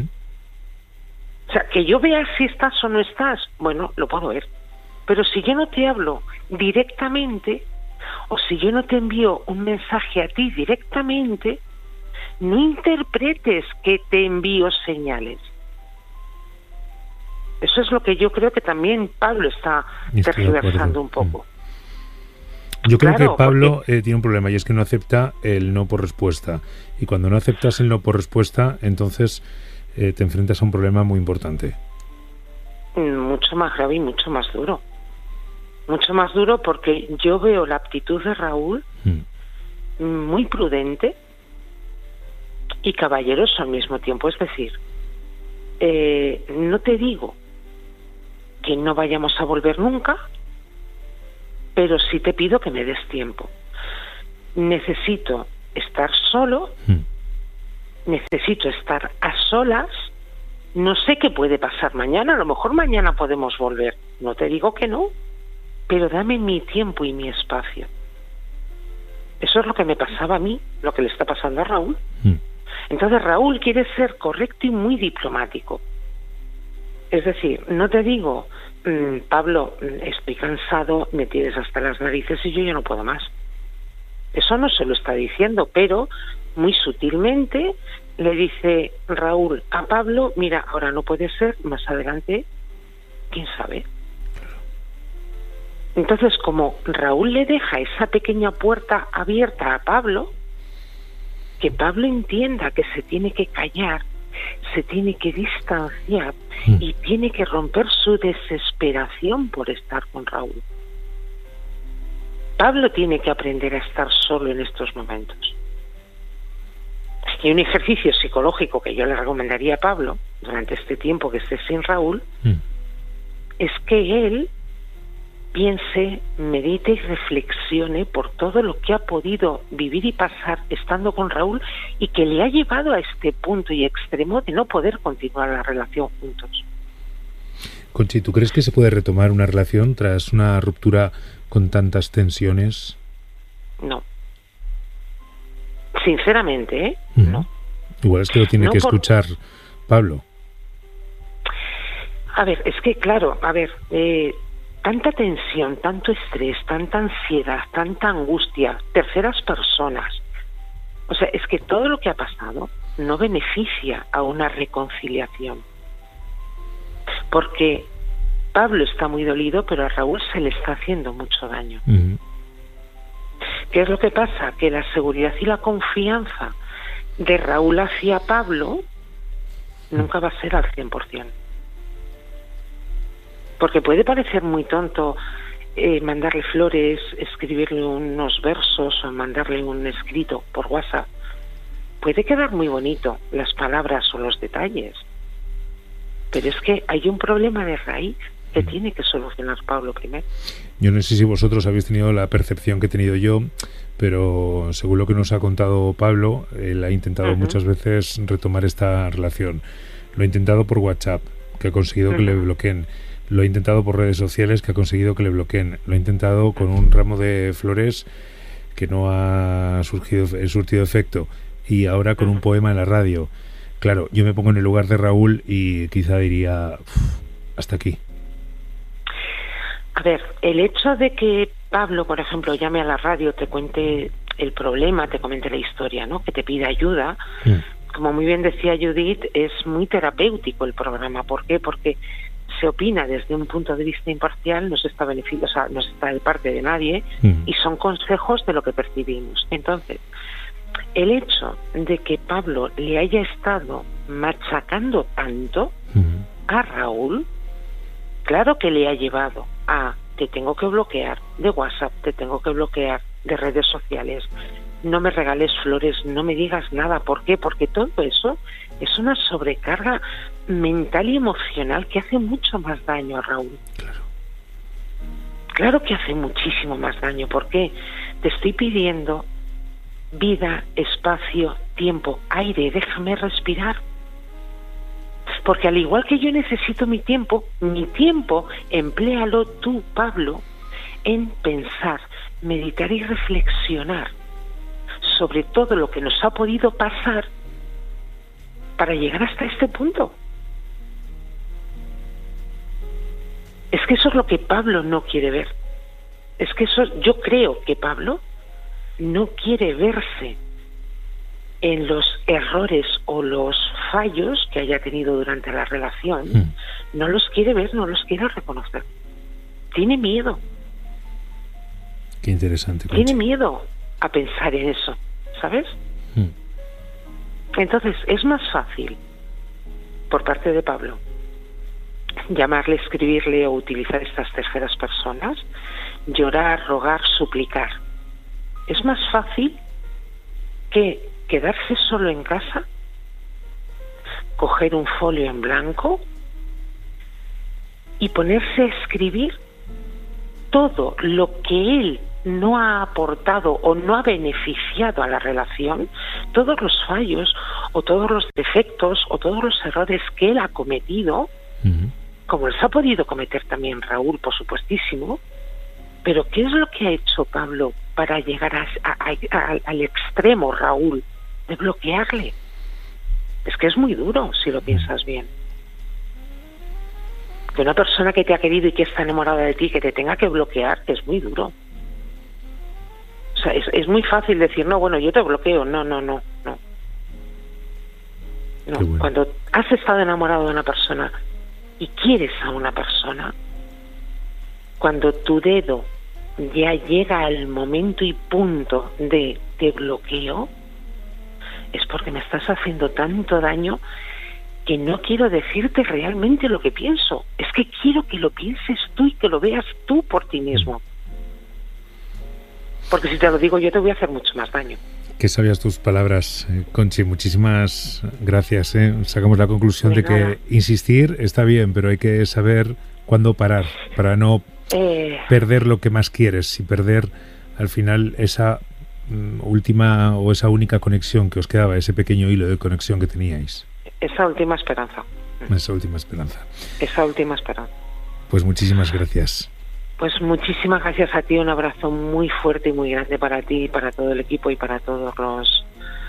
Speaker 8: O sea, que yo vea si estás o no estás, bueno, lo puedo ver, pero si yo no te hablo directamente o si yo no te envío un mensaje a ti directamente, no interpretes que te envío señales. Eso es lo que yo creo que también Pablo está tergiversando un poco.
Speaker 4: Yo creo que Pablo tiene un problema y es que no acepta el no por respuesta. Y cuando no aceptas el no por respuesta, entonces te enfrentas a un problema muy importante.
Speaker 8: Mucho más grave y mucho más duro. Mucho más duro porque yo veo la actitud de Raúl muy prudente y caballeroso al mismo tiempo. Es decir, no te digo que no vayamos a volver nunca, pero sí te pido que me des tiempo. Necesito estar solo, necesito estar a solas, no sé qué puede pasar mañana, a lo mejor mañana podemos volver, no te digo que no, pero dame mi tiempo y mi espacio. Eso es lo que me pasaba a mí, lo que le está pasando a Raúl. Entonces Raúl quiere ser correcto y muy diplomático. Es decir, no te digo, Pablo, estoy cansado, me tienes hasta las narices y yo ya no puedo más. Eso no se lo está diciendo, pero muy sutilmente le dice Raúl a Pablo, mira, ahora no puede ser, más adelante, quién sabe. Entonces, como Raúl le deja esa pequeña puerta abierta a Pablo, que Pablo entienda que se tiene que callar, se tiene que distanciar y tiene que romper su desesperación por estar con Raúl. Pablo tiene que aprender a estar solo en estos momentos. Y un ejercicio psicológico que yo le recomendaría a Pablo durante este tiempo que esté sin Raúl es que él piense, medite y reflexione por todo lo que ha podido vivir y pasar estando con Raúl y que le ha llevado a este punto y extremo de no poder continuar la relación juntos.
Speaker 4: Conchi, ¿tú crees que se puede retomar una relación tras una ruptura con tantas tensiones?
Speaker 8: No. Sinceramente, no.
Speaker 4: Igual es que lo tiene que escuchar Pablo.
Speaker 8: A ver, es que claro, tanta tensión, tanto estrés, tanta ansiedad, tanta angustia, terceras personas. O sea, es que todo lo que ha pasado no beneficia a una reconciliación. Porque Pablo está muy dolido, pero a Raúl se le está haciendo mucho daño. ¿Qué es lo que pasa? Que la seguridad y la confianza de Raúl hacia Pablo nunca va a ser al 100%. Porque puede parecer muy tonto mandarle flores, escribirle unos versos o mandarle un escrito por WhatsApp. Puede quedar muy bonito las palabras o los detalles, pero es que hay un problema de raíz que tiene que solucionar Pablo primero.
Speaker 4: Yo no sé si vosotros habéis tenido la percepción que he tenido yo, pero según lo que nos ha contado Pablo, él ha intentado muchas veces retomar esta relación. Lo ha intentado por WhatsApp, que ha conseguido que le bloqueen. Lo ha intentado por redes sociales, que ha conseguido que le bloqueen. Lo ha intentado con un ramo de flores que no ha surtido efecto. Y ahora con un poema en la radio. Claro, yo me pongo en el lugar de Raúl y quizá diría, hasta aquí.
Speaker 8: A ver, el hecho de que Pablo, por ejemplo, llame a la radio, te cuente el problema, te comente la historia, ¿no? Que te pida ayuda. Como muy bien decía Judith, es muy terapéutico el programa. ¿Por qué? Porque se opina desde un punto de vista imparcial, no se está no se está de parte de nadie y son consejos de lo que percibimos. Entonces, el hecho de que Pablo le haya estado machacando tanto a Raúl, claro que le ha llevado a te tengo que bloquear de WhatsApp, te tengo que bloquear de redes sociales, no me regales flores, no me digas nada. ¿Por qué? Porque todo eso es una sobrecarga mental y emocional que hace mucho más daño a Raúl. Claro que hace muchísimo más daño. ¿Por qué? Te estoy pidiendo vida, espacio, tiempo, aire, déjame respirar. Porque al igual que yo necesito mi tiempo empléalo tú, Pablo, en pensar, meditar y reflexionar sobre todo lo que nos ha podido pasar para llegar hasta este punto. Es que eso es lo que Pablo no quiere ver. Es que yo creo que Pablo no quiere verse en los errores o los fallos que haya tenido durante la relación. No los quiere ver, no los quiere reconocer. Tiene miedo.
Speaker 4: Qué interesante.
Speaker 8: Tiene miedo a pensar en eso, ¿sabes? Entonces es más fácil por parte de Pablo llamarle, escribirle o utilizar estas terceras personas, llorar, rogar, suplicar. Es más fácil que quedarse solo en casa, coger un folio en blanco y ponerse a escribir todo lo que él no ha aportado o no ha beneficiado a la relación, todos los fallos o todos los defectos o todos los errores que él ha cometido, como los ha podido cometer también Raúl, por supuestísimo. Pero ¿qué es lo que ha hecho Pablo para llegar al extremo, Raúl, de bloquearle? Es que es muy duro, si lo piensas bien. Que una persona que te ha querido y que está enamorada de ti, que te tenga que bloquear, es muy duro. O sea, es muy fácil decir, no, bueno, yo te bloqueo. No. Bueno. Cuando has estado enamorado de una persona y quieres a una persona, cuando tu dedo ya llega al momento y punto de bloqueo, es porque me estás haciendo tanto daño que no quiero decirte realmente lo que pienso. Es que quiero que lo pienses tú y que lo veas tú por ti mismo. Porque si te lo digo yo te voy a hacer mucho más daño.
Speaker 4: Qué sabias tus palabras, Conchi. Muchísimas gracias. Sacamos la conclusión de que insistir está bien, pero hay que saber cuándo parar para no perder lo que más quieres y perder al final esa última o esa única conexión que os quedaba, ese pequeño hilo de conexión que teníais.
Speaker 8: Esa última esperanza.
Speaker 4: Esa última esperanza.
Speaker 8: Esa última esperanza.
Speaker 4: Pues muchísimas gracias.
Speaker 8: Pues muchísimas gracias a ti, un abrazo muy fuerte y muy grande para ti, para todo el equipo y para todos los...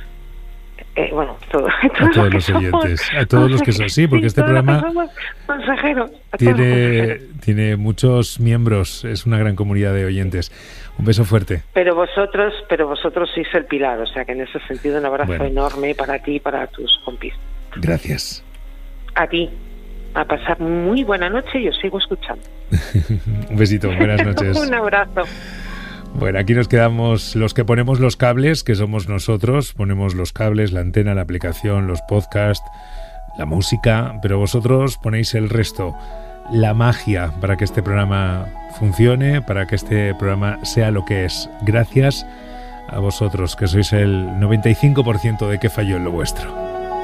Speaker 4: a todos los oyentes, a todos los que son, sí, porque este programa
Speaker 8: consejeros,
Speaker 4: tiene muchos miembros, es una gran comunidad de oyentes. Un beso fuerte.
Speaker 8: Pero vosotros sois el pilar, o sea que en ese sentido un abrazo enorme para ti y para tus compis.
Speaker 4: Gracias.
Speaker 8: A ti. A pasar muy buena noche y os sigo escuchando.
Speaker 4: Un besito, buenas noches.
Speaker 8: Un abrazo.
Speaker 4: Bueno, aquí nos quedamos los que ponemos los cables, que somos nosotros, ponemos los cables, la antena, la aplicación, los podcasts, la música, pero vosotros ponéis el resto, la magia para que este programa funcione, para que este programa sea lo que es. Gracias a vosotros, que sois el 95% de que falló en lo vuestro.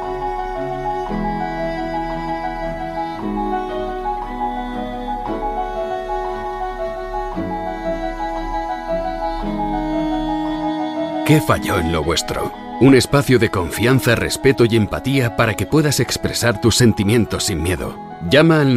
Speaker 1: ¿Qué falló en lo vuestro? Un espacio de confianza, respeto y empatía para que puedas expresar tus sentimientos sin miedo. Llama al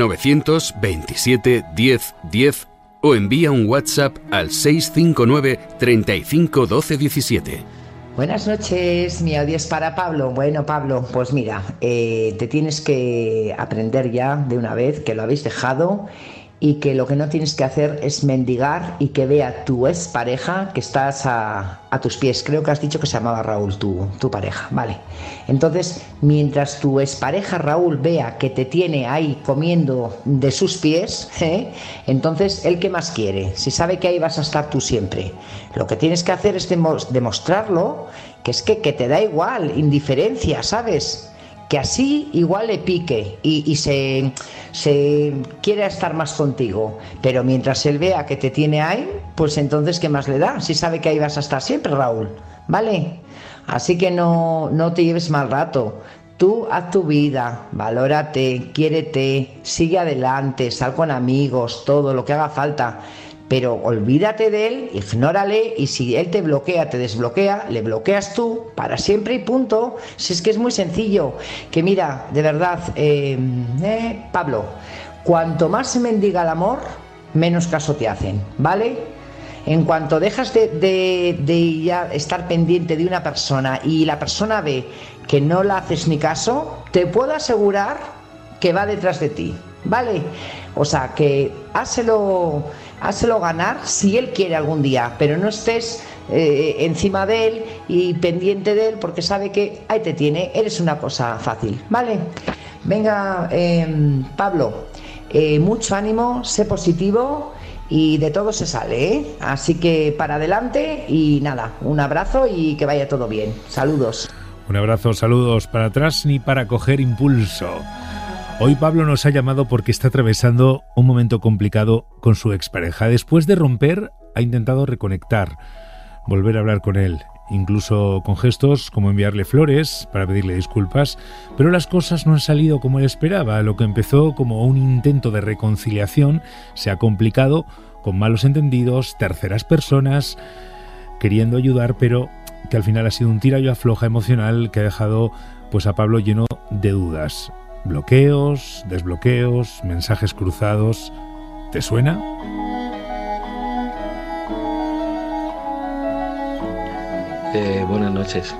Speaker 1: 927 10 10 o envía un WhatsApp al 659 35 12 17.
Speaker 11: Buenas noches, mi audio es para Pablo. Bueno, Pablo, pues mira, te tienes que aprender ya de una vez que lo habéis dejado y que lo que no tienes que hacer es mendigar y que vea tu expareja que estás a tus pies. Creo que has dicho que se llamaba Raúl, tu pareja, vale. Entonces, mientras tu expareja Raúl vea que te tiene ahí comiendo de sus pies, entonces, ¿él qué más quiere? Si sabe que ahí vas a estar tú siempre. Lo que tienes que hacer es demostrarlo, que es que te da igual, indiferencia, ¿sabes? Que así igual le pique y se quiere estar más contigo, pero mientras él vea que te tiene ahí, pues entonces ¿qué más le da? Si sabe que ahí vas a estar siempre, Raúl, ¿vale? Así que no te lleves mal rato. Tú haz tu vida, valórate, quiérete, sigue adelante, sal con amigos, todo lo que haga falta. Pero olvídate de él, ignórale, y si él te bloquea, te desbloquea, le bloqueas tú para siempre y punto. Si es que es muy sencillo. Que mira, de verdad, Pablo, cuanto más se mendiga el amor, menos caso te hacen, ¿vale? En cuanto dejas de ya estar pendiente de una persona y la persona ve que no la haces ni caso, te puedo asegurar que va detrás de ti, ¿vale? O sea, que háselo ganar si él quiere algún día, pero no estés encima de él y pendiente de él, porque sabe que ahí te tiene, eres una cosa fácil, ¿vale? Venga, Pablo, mucho ánimo, sé positivo y de todo se sale, ¿eh? Así que para adelante y nada, un abrazo y que vaya todo bien. Saludos.
Speaker 4: Un abrazo, saludos, para atrás ni para coger impulso. Hoy Pablo nos ha llamado porque está atravesando un momento complicado con su expareja. Después de romper, ha intentado reconectar, volver a hablar con él, incluso con gestos como enviarle flores para pedirle disculpas, pero las cosas no han salido como él esperaba. Lo que empezó como un intento de reconciliación se ha complicado con malos entendidos, terceras personas queriendo ayudar, pero que al final ha sido un tira y afloja emocional que ha dejado pues a Pablo lleno de dudas. Bloqueos, desbloqueos, mensajes cruzados. ¿Te suena?
Speaker 12: Buenas noches.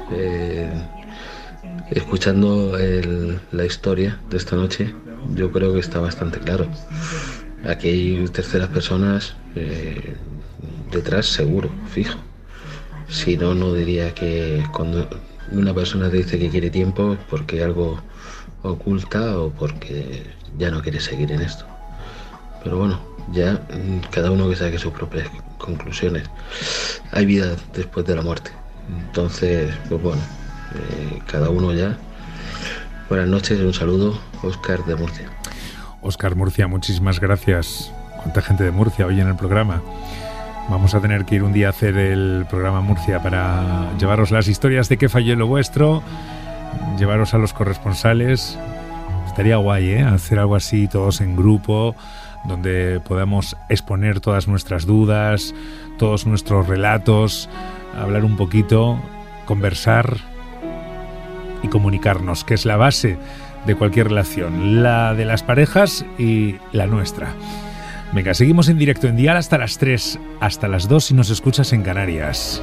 Speaker 12: Escuchando la historia de esta noche, yo creo que está bastante claro. Aquí hay terceras personas detrás, seguro, fijo. Si no, no diría que cuando una persona te dice que quiere tiempo es porque algo oculta o porque ya no quiere seguir en esto. pero bueno, ya cada uno que saque sus propias conclusiones. Hay vida después de la muerte, entonces pues bueno, cada uno ya. Buenas noches, un saludo, Óscar de Murcia.
Speaker 4: Óscar Murcia, muchísimas gracias. Cuánta gente de Murcia hoy en el programa. Vamos a tener que ir un día a hacer el programa Murcia para llevaros las historias de qué falló en lo vuestro, llevaros a los corresponsales. Estaría guay, hacer algo así todos en grupo, donde podamos exponer todas nuestras dudas, todos nuestros relatos, hablar un poquito, conversar y comunicarnos, que es la base de cualquier relación, la de las parejas y la nuestra. Venga, seguimos en directo en Dial hasta las 3, hasta las 2 si nos escuchas en Canarias.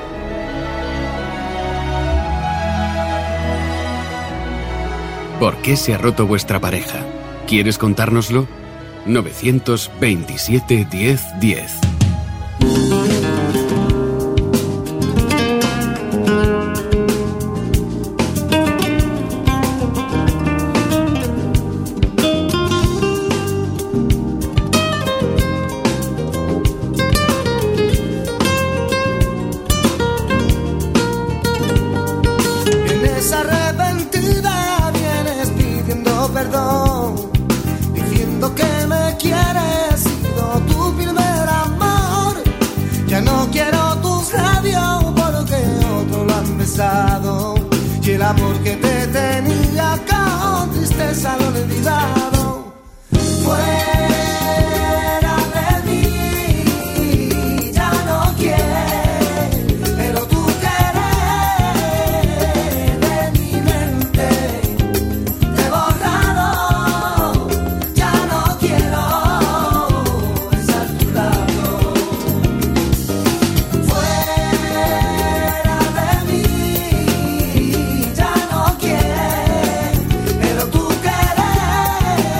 Speaker 1: ¿Por qué se ha roto vuestra pareja? ¿Quieres contárnoslo? 927 10 10.
Speaker 10: Y el amor que te tenía con tristeza lo he olvidado. Fuera de mí ya no quieres, pero tú quieres de mi mente. Te he borrado, ya no quiero besar tu labio. Fuera de mí ya no quieres, pero tú quieres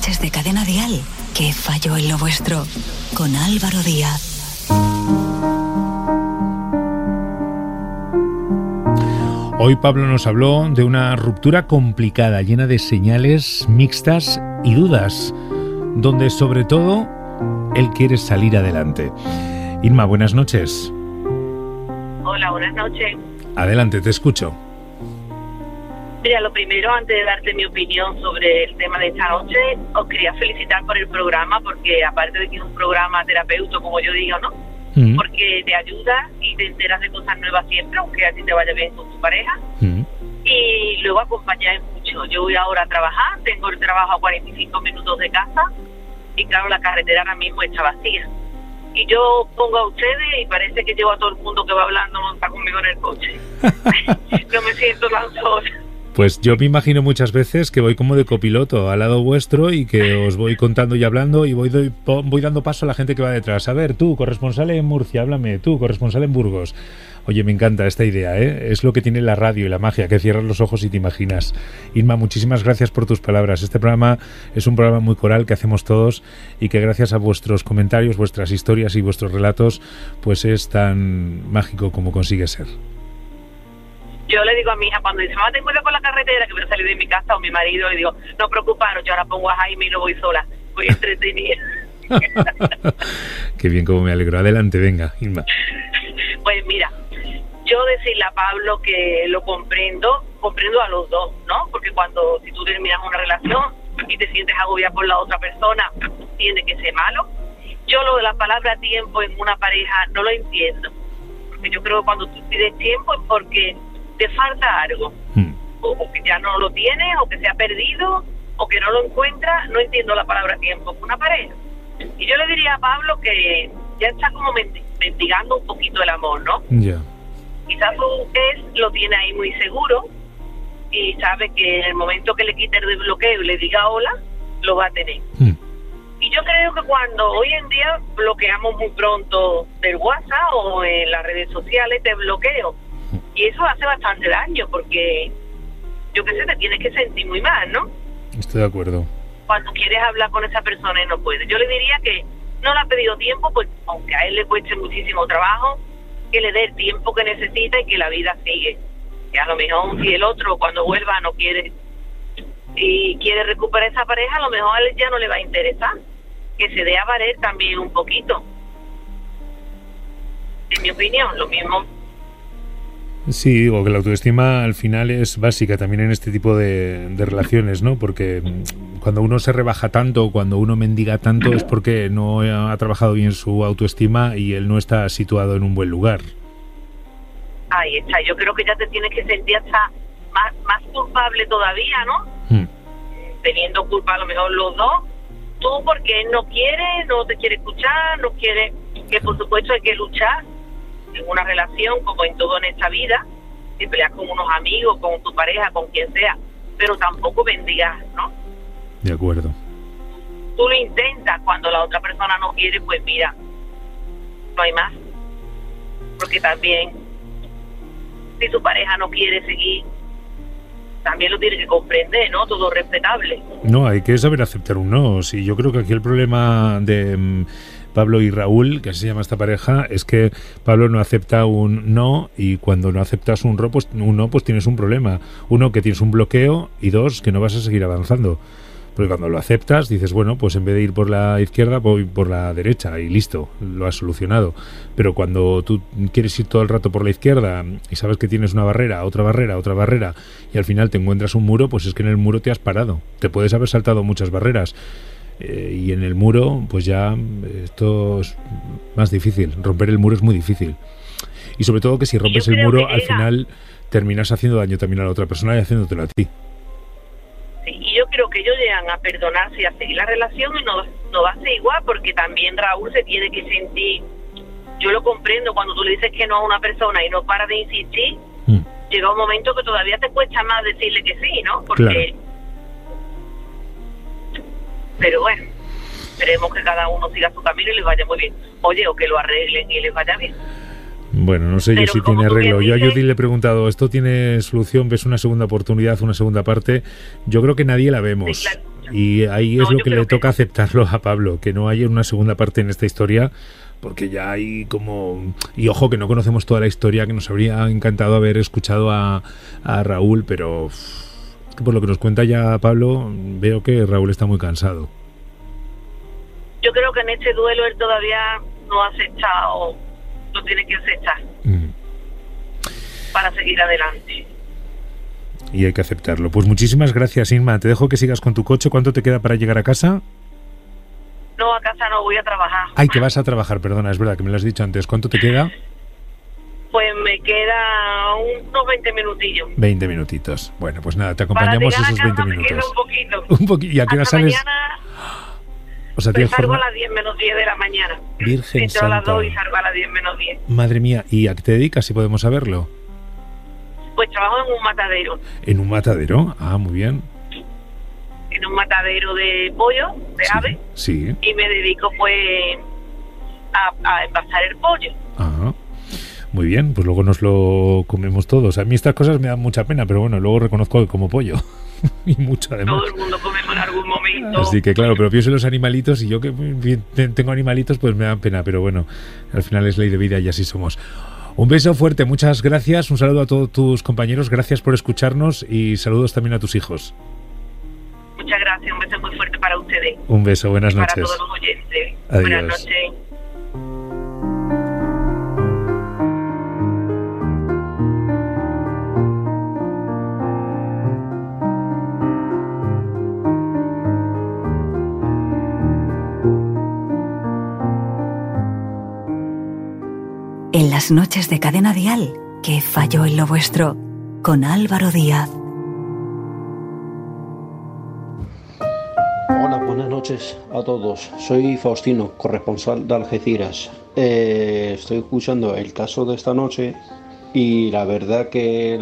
Speaker 3: noches de Cadena Dial. ¿Qué falló en lo vuestro? Con Álvaro Díaz.
Speaker 4: Hoy Pablo nos habló de una ruptura complicada, llena de señales mixtas y dudas, donde sobre todo él quiere salir adelante. Irma, buenas noches.
Speaker 8: Hola, buenas noches.
Speaker 4: Adelante, te escucho.
Speaker 8: Mira, lo primero, antes de darte mi opinión sobre el tema de esta noche, os quería felicitar por el programa, porque aparte de que es un programa terapéutico, como yo digo, ¿no? Porque te ayuda y te enteras de cosas nuevas siempre, aunque a ti te vaya bien con tu pareja. Y luego acompañáis mucho. Yo voy ahora a trabajar, tengo el trabajo a 45 minutos de casa, y claro, la carretera ahora mismo está vacía. Y yo pongo a ustedes y parece que llevo a todo el mundo que va hablando monta conmigo en el coche. No me siento tan sola.
Speaker 4: Pues yo me imagino muchas veces que voy como de copiloto al lado vuestro y que os voy contando y hablando y voy dando paso a la gente que va detrás. A ver, tú, corresponsal en Murcia, háblame. Tú, corresponsal en Burgos. Oye, me encanta esta idea, ¿eh? Es lo que tiene la radio y la magia, que cierras los ojos y te imaginas. Irma, muchísimas gracias por tus palabras. Este programa es un programa muy coral que hacemos todos y que gracias a vuestros comentarios, vuestras historias y vuestros relatos, pues es tan mágico como consigue ser.
Speaker 8: Yo le digo a mi hija, cuando dice, mamá, ten cuidado con la carretera, que voy a salir de mi casa, o mi marido, le digo, no preocuparos, yo ahora pongo a Jaime y no voy sola, voy entretenida.
Speaker 4: Qué bien, como me alegro. Adelante, venga, Irma.
Speaker 8: Pues mira, yo decirle a Pablo que lo comprendo a los dos, ¿no? Porque si tú terminas una relación y te sientes agobiada por la otra persona, tiene que ser malo. Yo lo de la palabra tiempo en una pareja no lo entiendo, porque yo creo que cuando tú pides tiempo es porque te falta algo, o que ya no lo tienes, o que se ha perdido, o que no lo encuentras. No entiendo la palabra tiempo con una pareja. Y yo le diría a Pablo que ya está como mendigando un poquito el amor, ¿no?
Speaker 4: Ya.
Speaker 8: Quizás lo tiene ahí muy seguro y sabe que en el momento que le quite el desbloqueo y le diga hola, lo va a tener. Y yo creo que cuando hoy en día bloqueamos muy pronto del WhatsApp o en las redes sociales, te bloqueo. Y eso hace bastante daño, porque yo qué sé, te tienes que sentir muy mal, ¿no?
Speaker 4: Estoy de acuerdo.
Speaker 8: Cuando quieres hablar con esa persona y no puedes. Yo le diría que no le ha pedido tiempo, pues aunque a él le cueste muchísimo trabajo, que le dé el tiempo que necesita y que la vida sigue. Que a lo mejor si el otro cuando vuelva no quiere y quiere recuperar esa pareja, a lo mejor a él ya no le va a interesar. Que se dé a valer también un poquito. En mi opinión, lo mismo.
Speaker 4: Sí, digo que la autoestima al final es básica también en este tipo de relaciones, ¿no? Porque cuando uno se rebaja tanto, cuando uno mendiga tanto, es porque no ha trabajado bien su autoestima y él no está situado en un buen lugar.
Speaker 8: Ahí está, yo creo que ya te tienes que sentir hasta más culpable todavía, ¿no? Teniendo culpa a lo mejor los dos, tú porque él no quiere, no te quiere escuchar, no quiere, que por supuesto hay que luchar en una relación, como en todo en esta vida, si peleas con unos amigos, con tu pareja, con quien sea, pero tampoco bendigas, ¿no?
Speaker 4: De acuerdo.
Speaker 8: Tú lo intentas, cuando la otra persona no quiere, pues mira, no hay más. Porque también, si tu pareja no quiere seguir, también lo tienes que comprender, ¿no? Todo respetable.
Speaker 4: No, hay que saber aceptar un no. Sí, yo creo que aquí el problema de Pablo y Raúl, que así se llama esta pareja, es que Pablo no acepta un no, y cuando no aceptas un no, pues tienes un problema. Uno, que tienes un bloqueo, y dos, que no vas a seguir avanzando. Porque cuando lo aceptas, dices, bueno, pues en vez de ir por la izquierda, voy por la derecha y listo, lo has solucionado. Pero cuando tú quieres ir todo el rato por la izquierda y sabes que tienes una barrera, otra barrera, y al final te encuentras un muro, pues es que en el muro te has parado. Te puedes haber saltado muchas barreras. Y en el muro, pues ya esto es más difícil. Romper el muro es muy difícil. Y sobre todo que si rompes el muro, al final terminas haciendo daño también a la otra persona y haciéndotelo a ti.
Speaker 8: Sí, y yo creo que ellos llegan a perdonarse y a seguir la relación, y no va a ser igual, porque también Raúl se tiene que sentir. Yo lo comprendo, cuando tú le dices que no a una persona y no para de insistir, llega un momento que todavía te cuesta más decirle que sí, ¿no? Porque claro. Pero bueno, esperemos que cada uno siga su camino y les vaya muy bien. Oye, o que lo arreglen y les vaya bien.
Speaker 4: Bueno, no sé yo si tiene arreglo. Yo a Judy le he preguntado, ¿esto tiene solución? ¿Ves una segunda oportunidad, una segunda parte? Yo creo que nadie la vemos.
Speaker 8: Sí, claro.
Speaker 4: Y ahí es lo que le toca aceptarlo a Pablo, que no haya una segunda parte en esta historia, porque ya hay como... Y ojo, que no conocemos toda la historia, que nos habría encantado haber escuchado a Raúl, pero por lo que nos cuenta ya Pablo, veo que Raúl está muy cansado.
Speaker 8: Yo creo que en este duelo él todavía no ha aceptado, lo tiene que aceptar para seguir adelante.
Speaker 4: Y hay que aceptarlo. Pues muchísimas gracias, Inma. Te dejo que sigas con tu coche. ¿Cuánto te queda para llegar a casa?
Speaker 8: No, a casa no, voy a trabajar.
Speaker 4: Ay, que vas a trabajar, perdona, es verdad que me lo has dicho antes. ¿Cuánto te queda?
Speaker 8: Pues me queda unos 20 minutillos.
Speaker 4: 20 minutitos. Bueno, pues nada, te acompañamos esos 20 minutos.
Speaker 8: Me queda un poquito.
Speaker 4: ¿Y a qué hora sales?
Speaker 8: Mañana,
Speaker 4: o sea,
Speaker 8: pues salgo a las 10 menos 10 de la mañana.
Speaker 4: Virgen
Speaker 8: Entro
Speaker 4: Santa.
Speaker 8: a las 2 y salgo a las 10 menos 10.
Speaker 4: Madre mía, ¿y a qué te dedicas, si podemos saberlo?
Speaker 8: Pues trabajo en un matadero.
Speaker 4: ¿En un matadero? Ah, muy bien.
Speaker 8: En un matadero de pollo, de ave.
Speaker 4: Sí.
Speaker 8: Y me dedico pues a envasar el pollo.
Speaker 4: Ah, muy bien, pues luego nos lo comemos todos. A mí estas cosas me dan mucha pena, pero bueno, luego reconozco que como pollo. Y mucho además.
Speaker 8: Todo el mundo comemos en algún momento.
Speaker 4: Así que claro, pero pienso en los animalitos y yo que tengo animalitos pues me dan pena, pero bueno, al final es ley de vida y así somos. Un beso fuerte, muchas gracias, un saludo a todos tus compañeros, gracias por escucharnos y saludos también a tus hijos.
Speaker 8: Muchas gracias, un beso muy fuerte para ustedes.
Speaker 4: Un beso, buenas noches.
Speaker 8: Para todos los oyentes.
Speaker 4: Adiós.
Speaker 8: Buenas noches.
Speaker 3: En las noches de Cadena Dial, ¿qué falló en lo vuestro? Con Álvaro Díaz.
Speaker 13: Hola, buenas noches a todos. Soy Faustino, corresponsal de Algeciras. Estoy escuchando el caso de esta noche y la verdad que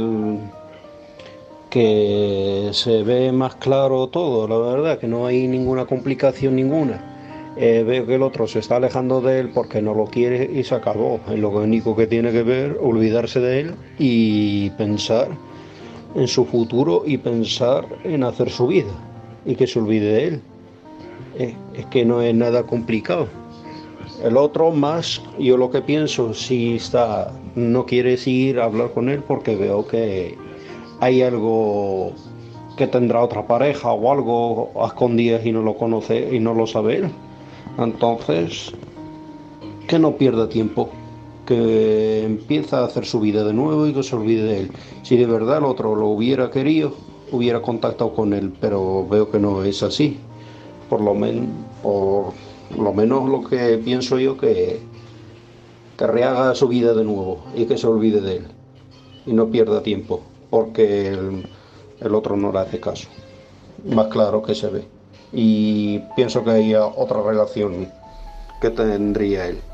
Speaker 13: se ve más claro todo, la verdad que no hay ninguna complicación ninguna. Veo que el otro se está alejando de él porque no lo quiere y se acabó. Es lo único que tiene que ver, olvidarse de él y pensar en su futuro y pensar en hacer su vida y que se olvide de él. Es que no es nada complicado. El otro más, yo lo que pienso, si no quiere seguir a hablar con él porque veo que hay algo que tendrá otra pareja o algo a escondidas y no lo conoce y no lo sabe él. Entonces, que no pierda tiempo, que empiece a hacer su vida de nuevo y que se olvide de él. Si de verdad el otro lo hubiera querido, hubiera contactado con él, pero veo que no es así. Por lo menos lo que pienso yo, que rehaga su vida de nuevo y que se olvide de él y no pierda tiempo, porque el otro no le hace caso. Más claro que se ve. Y pienso que hay otra relación que tendría él.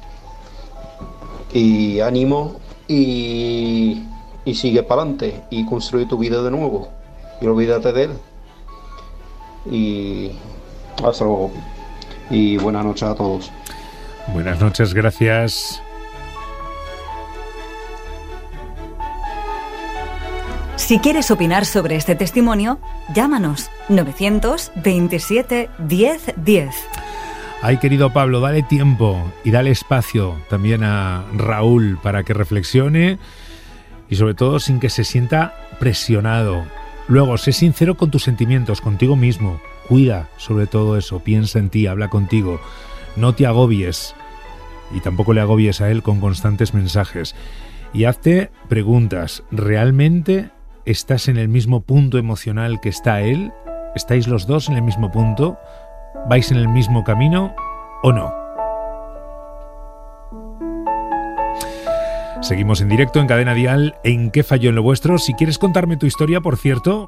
Speaker 13: Y ánimo y sigue para adelante y construye tu vida de nuevo y olvídate de él. Y hasta luego. Y buenas noches a todos.
Speaker 4: Buenas noches, gracias.
Speaker 3: Si quieres opinar sobre este testimonio, llámanos 927 10 10.
Speaker 4: Ay, querido Pablo, dale tiempo y dale espacio también a Raúl para que reflexione y sobre todo sin que se sienta presionado. Luego, sé sincero con tus sentimientos, contigo mismo. Cuida sobre todo eso, piensa en ti, habla contigo. No te agobies y tampoco le agobies a él con constantes mensajes. Y hazte preguntas. ¿Realmente estás en el mismo punto emocional que está él? ¿Estáis los dos en el mismo punto? ¿Vais en el mismo camino o no? Seguimos en directo en Cadena Dial en ¿Qué falló en lo vuestro? Si quieres contarme tu historia, por cierto,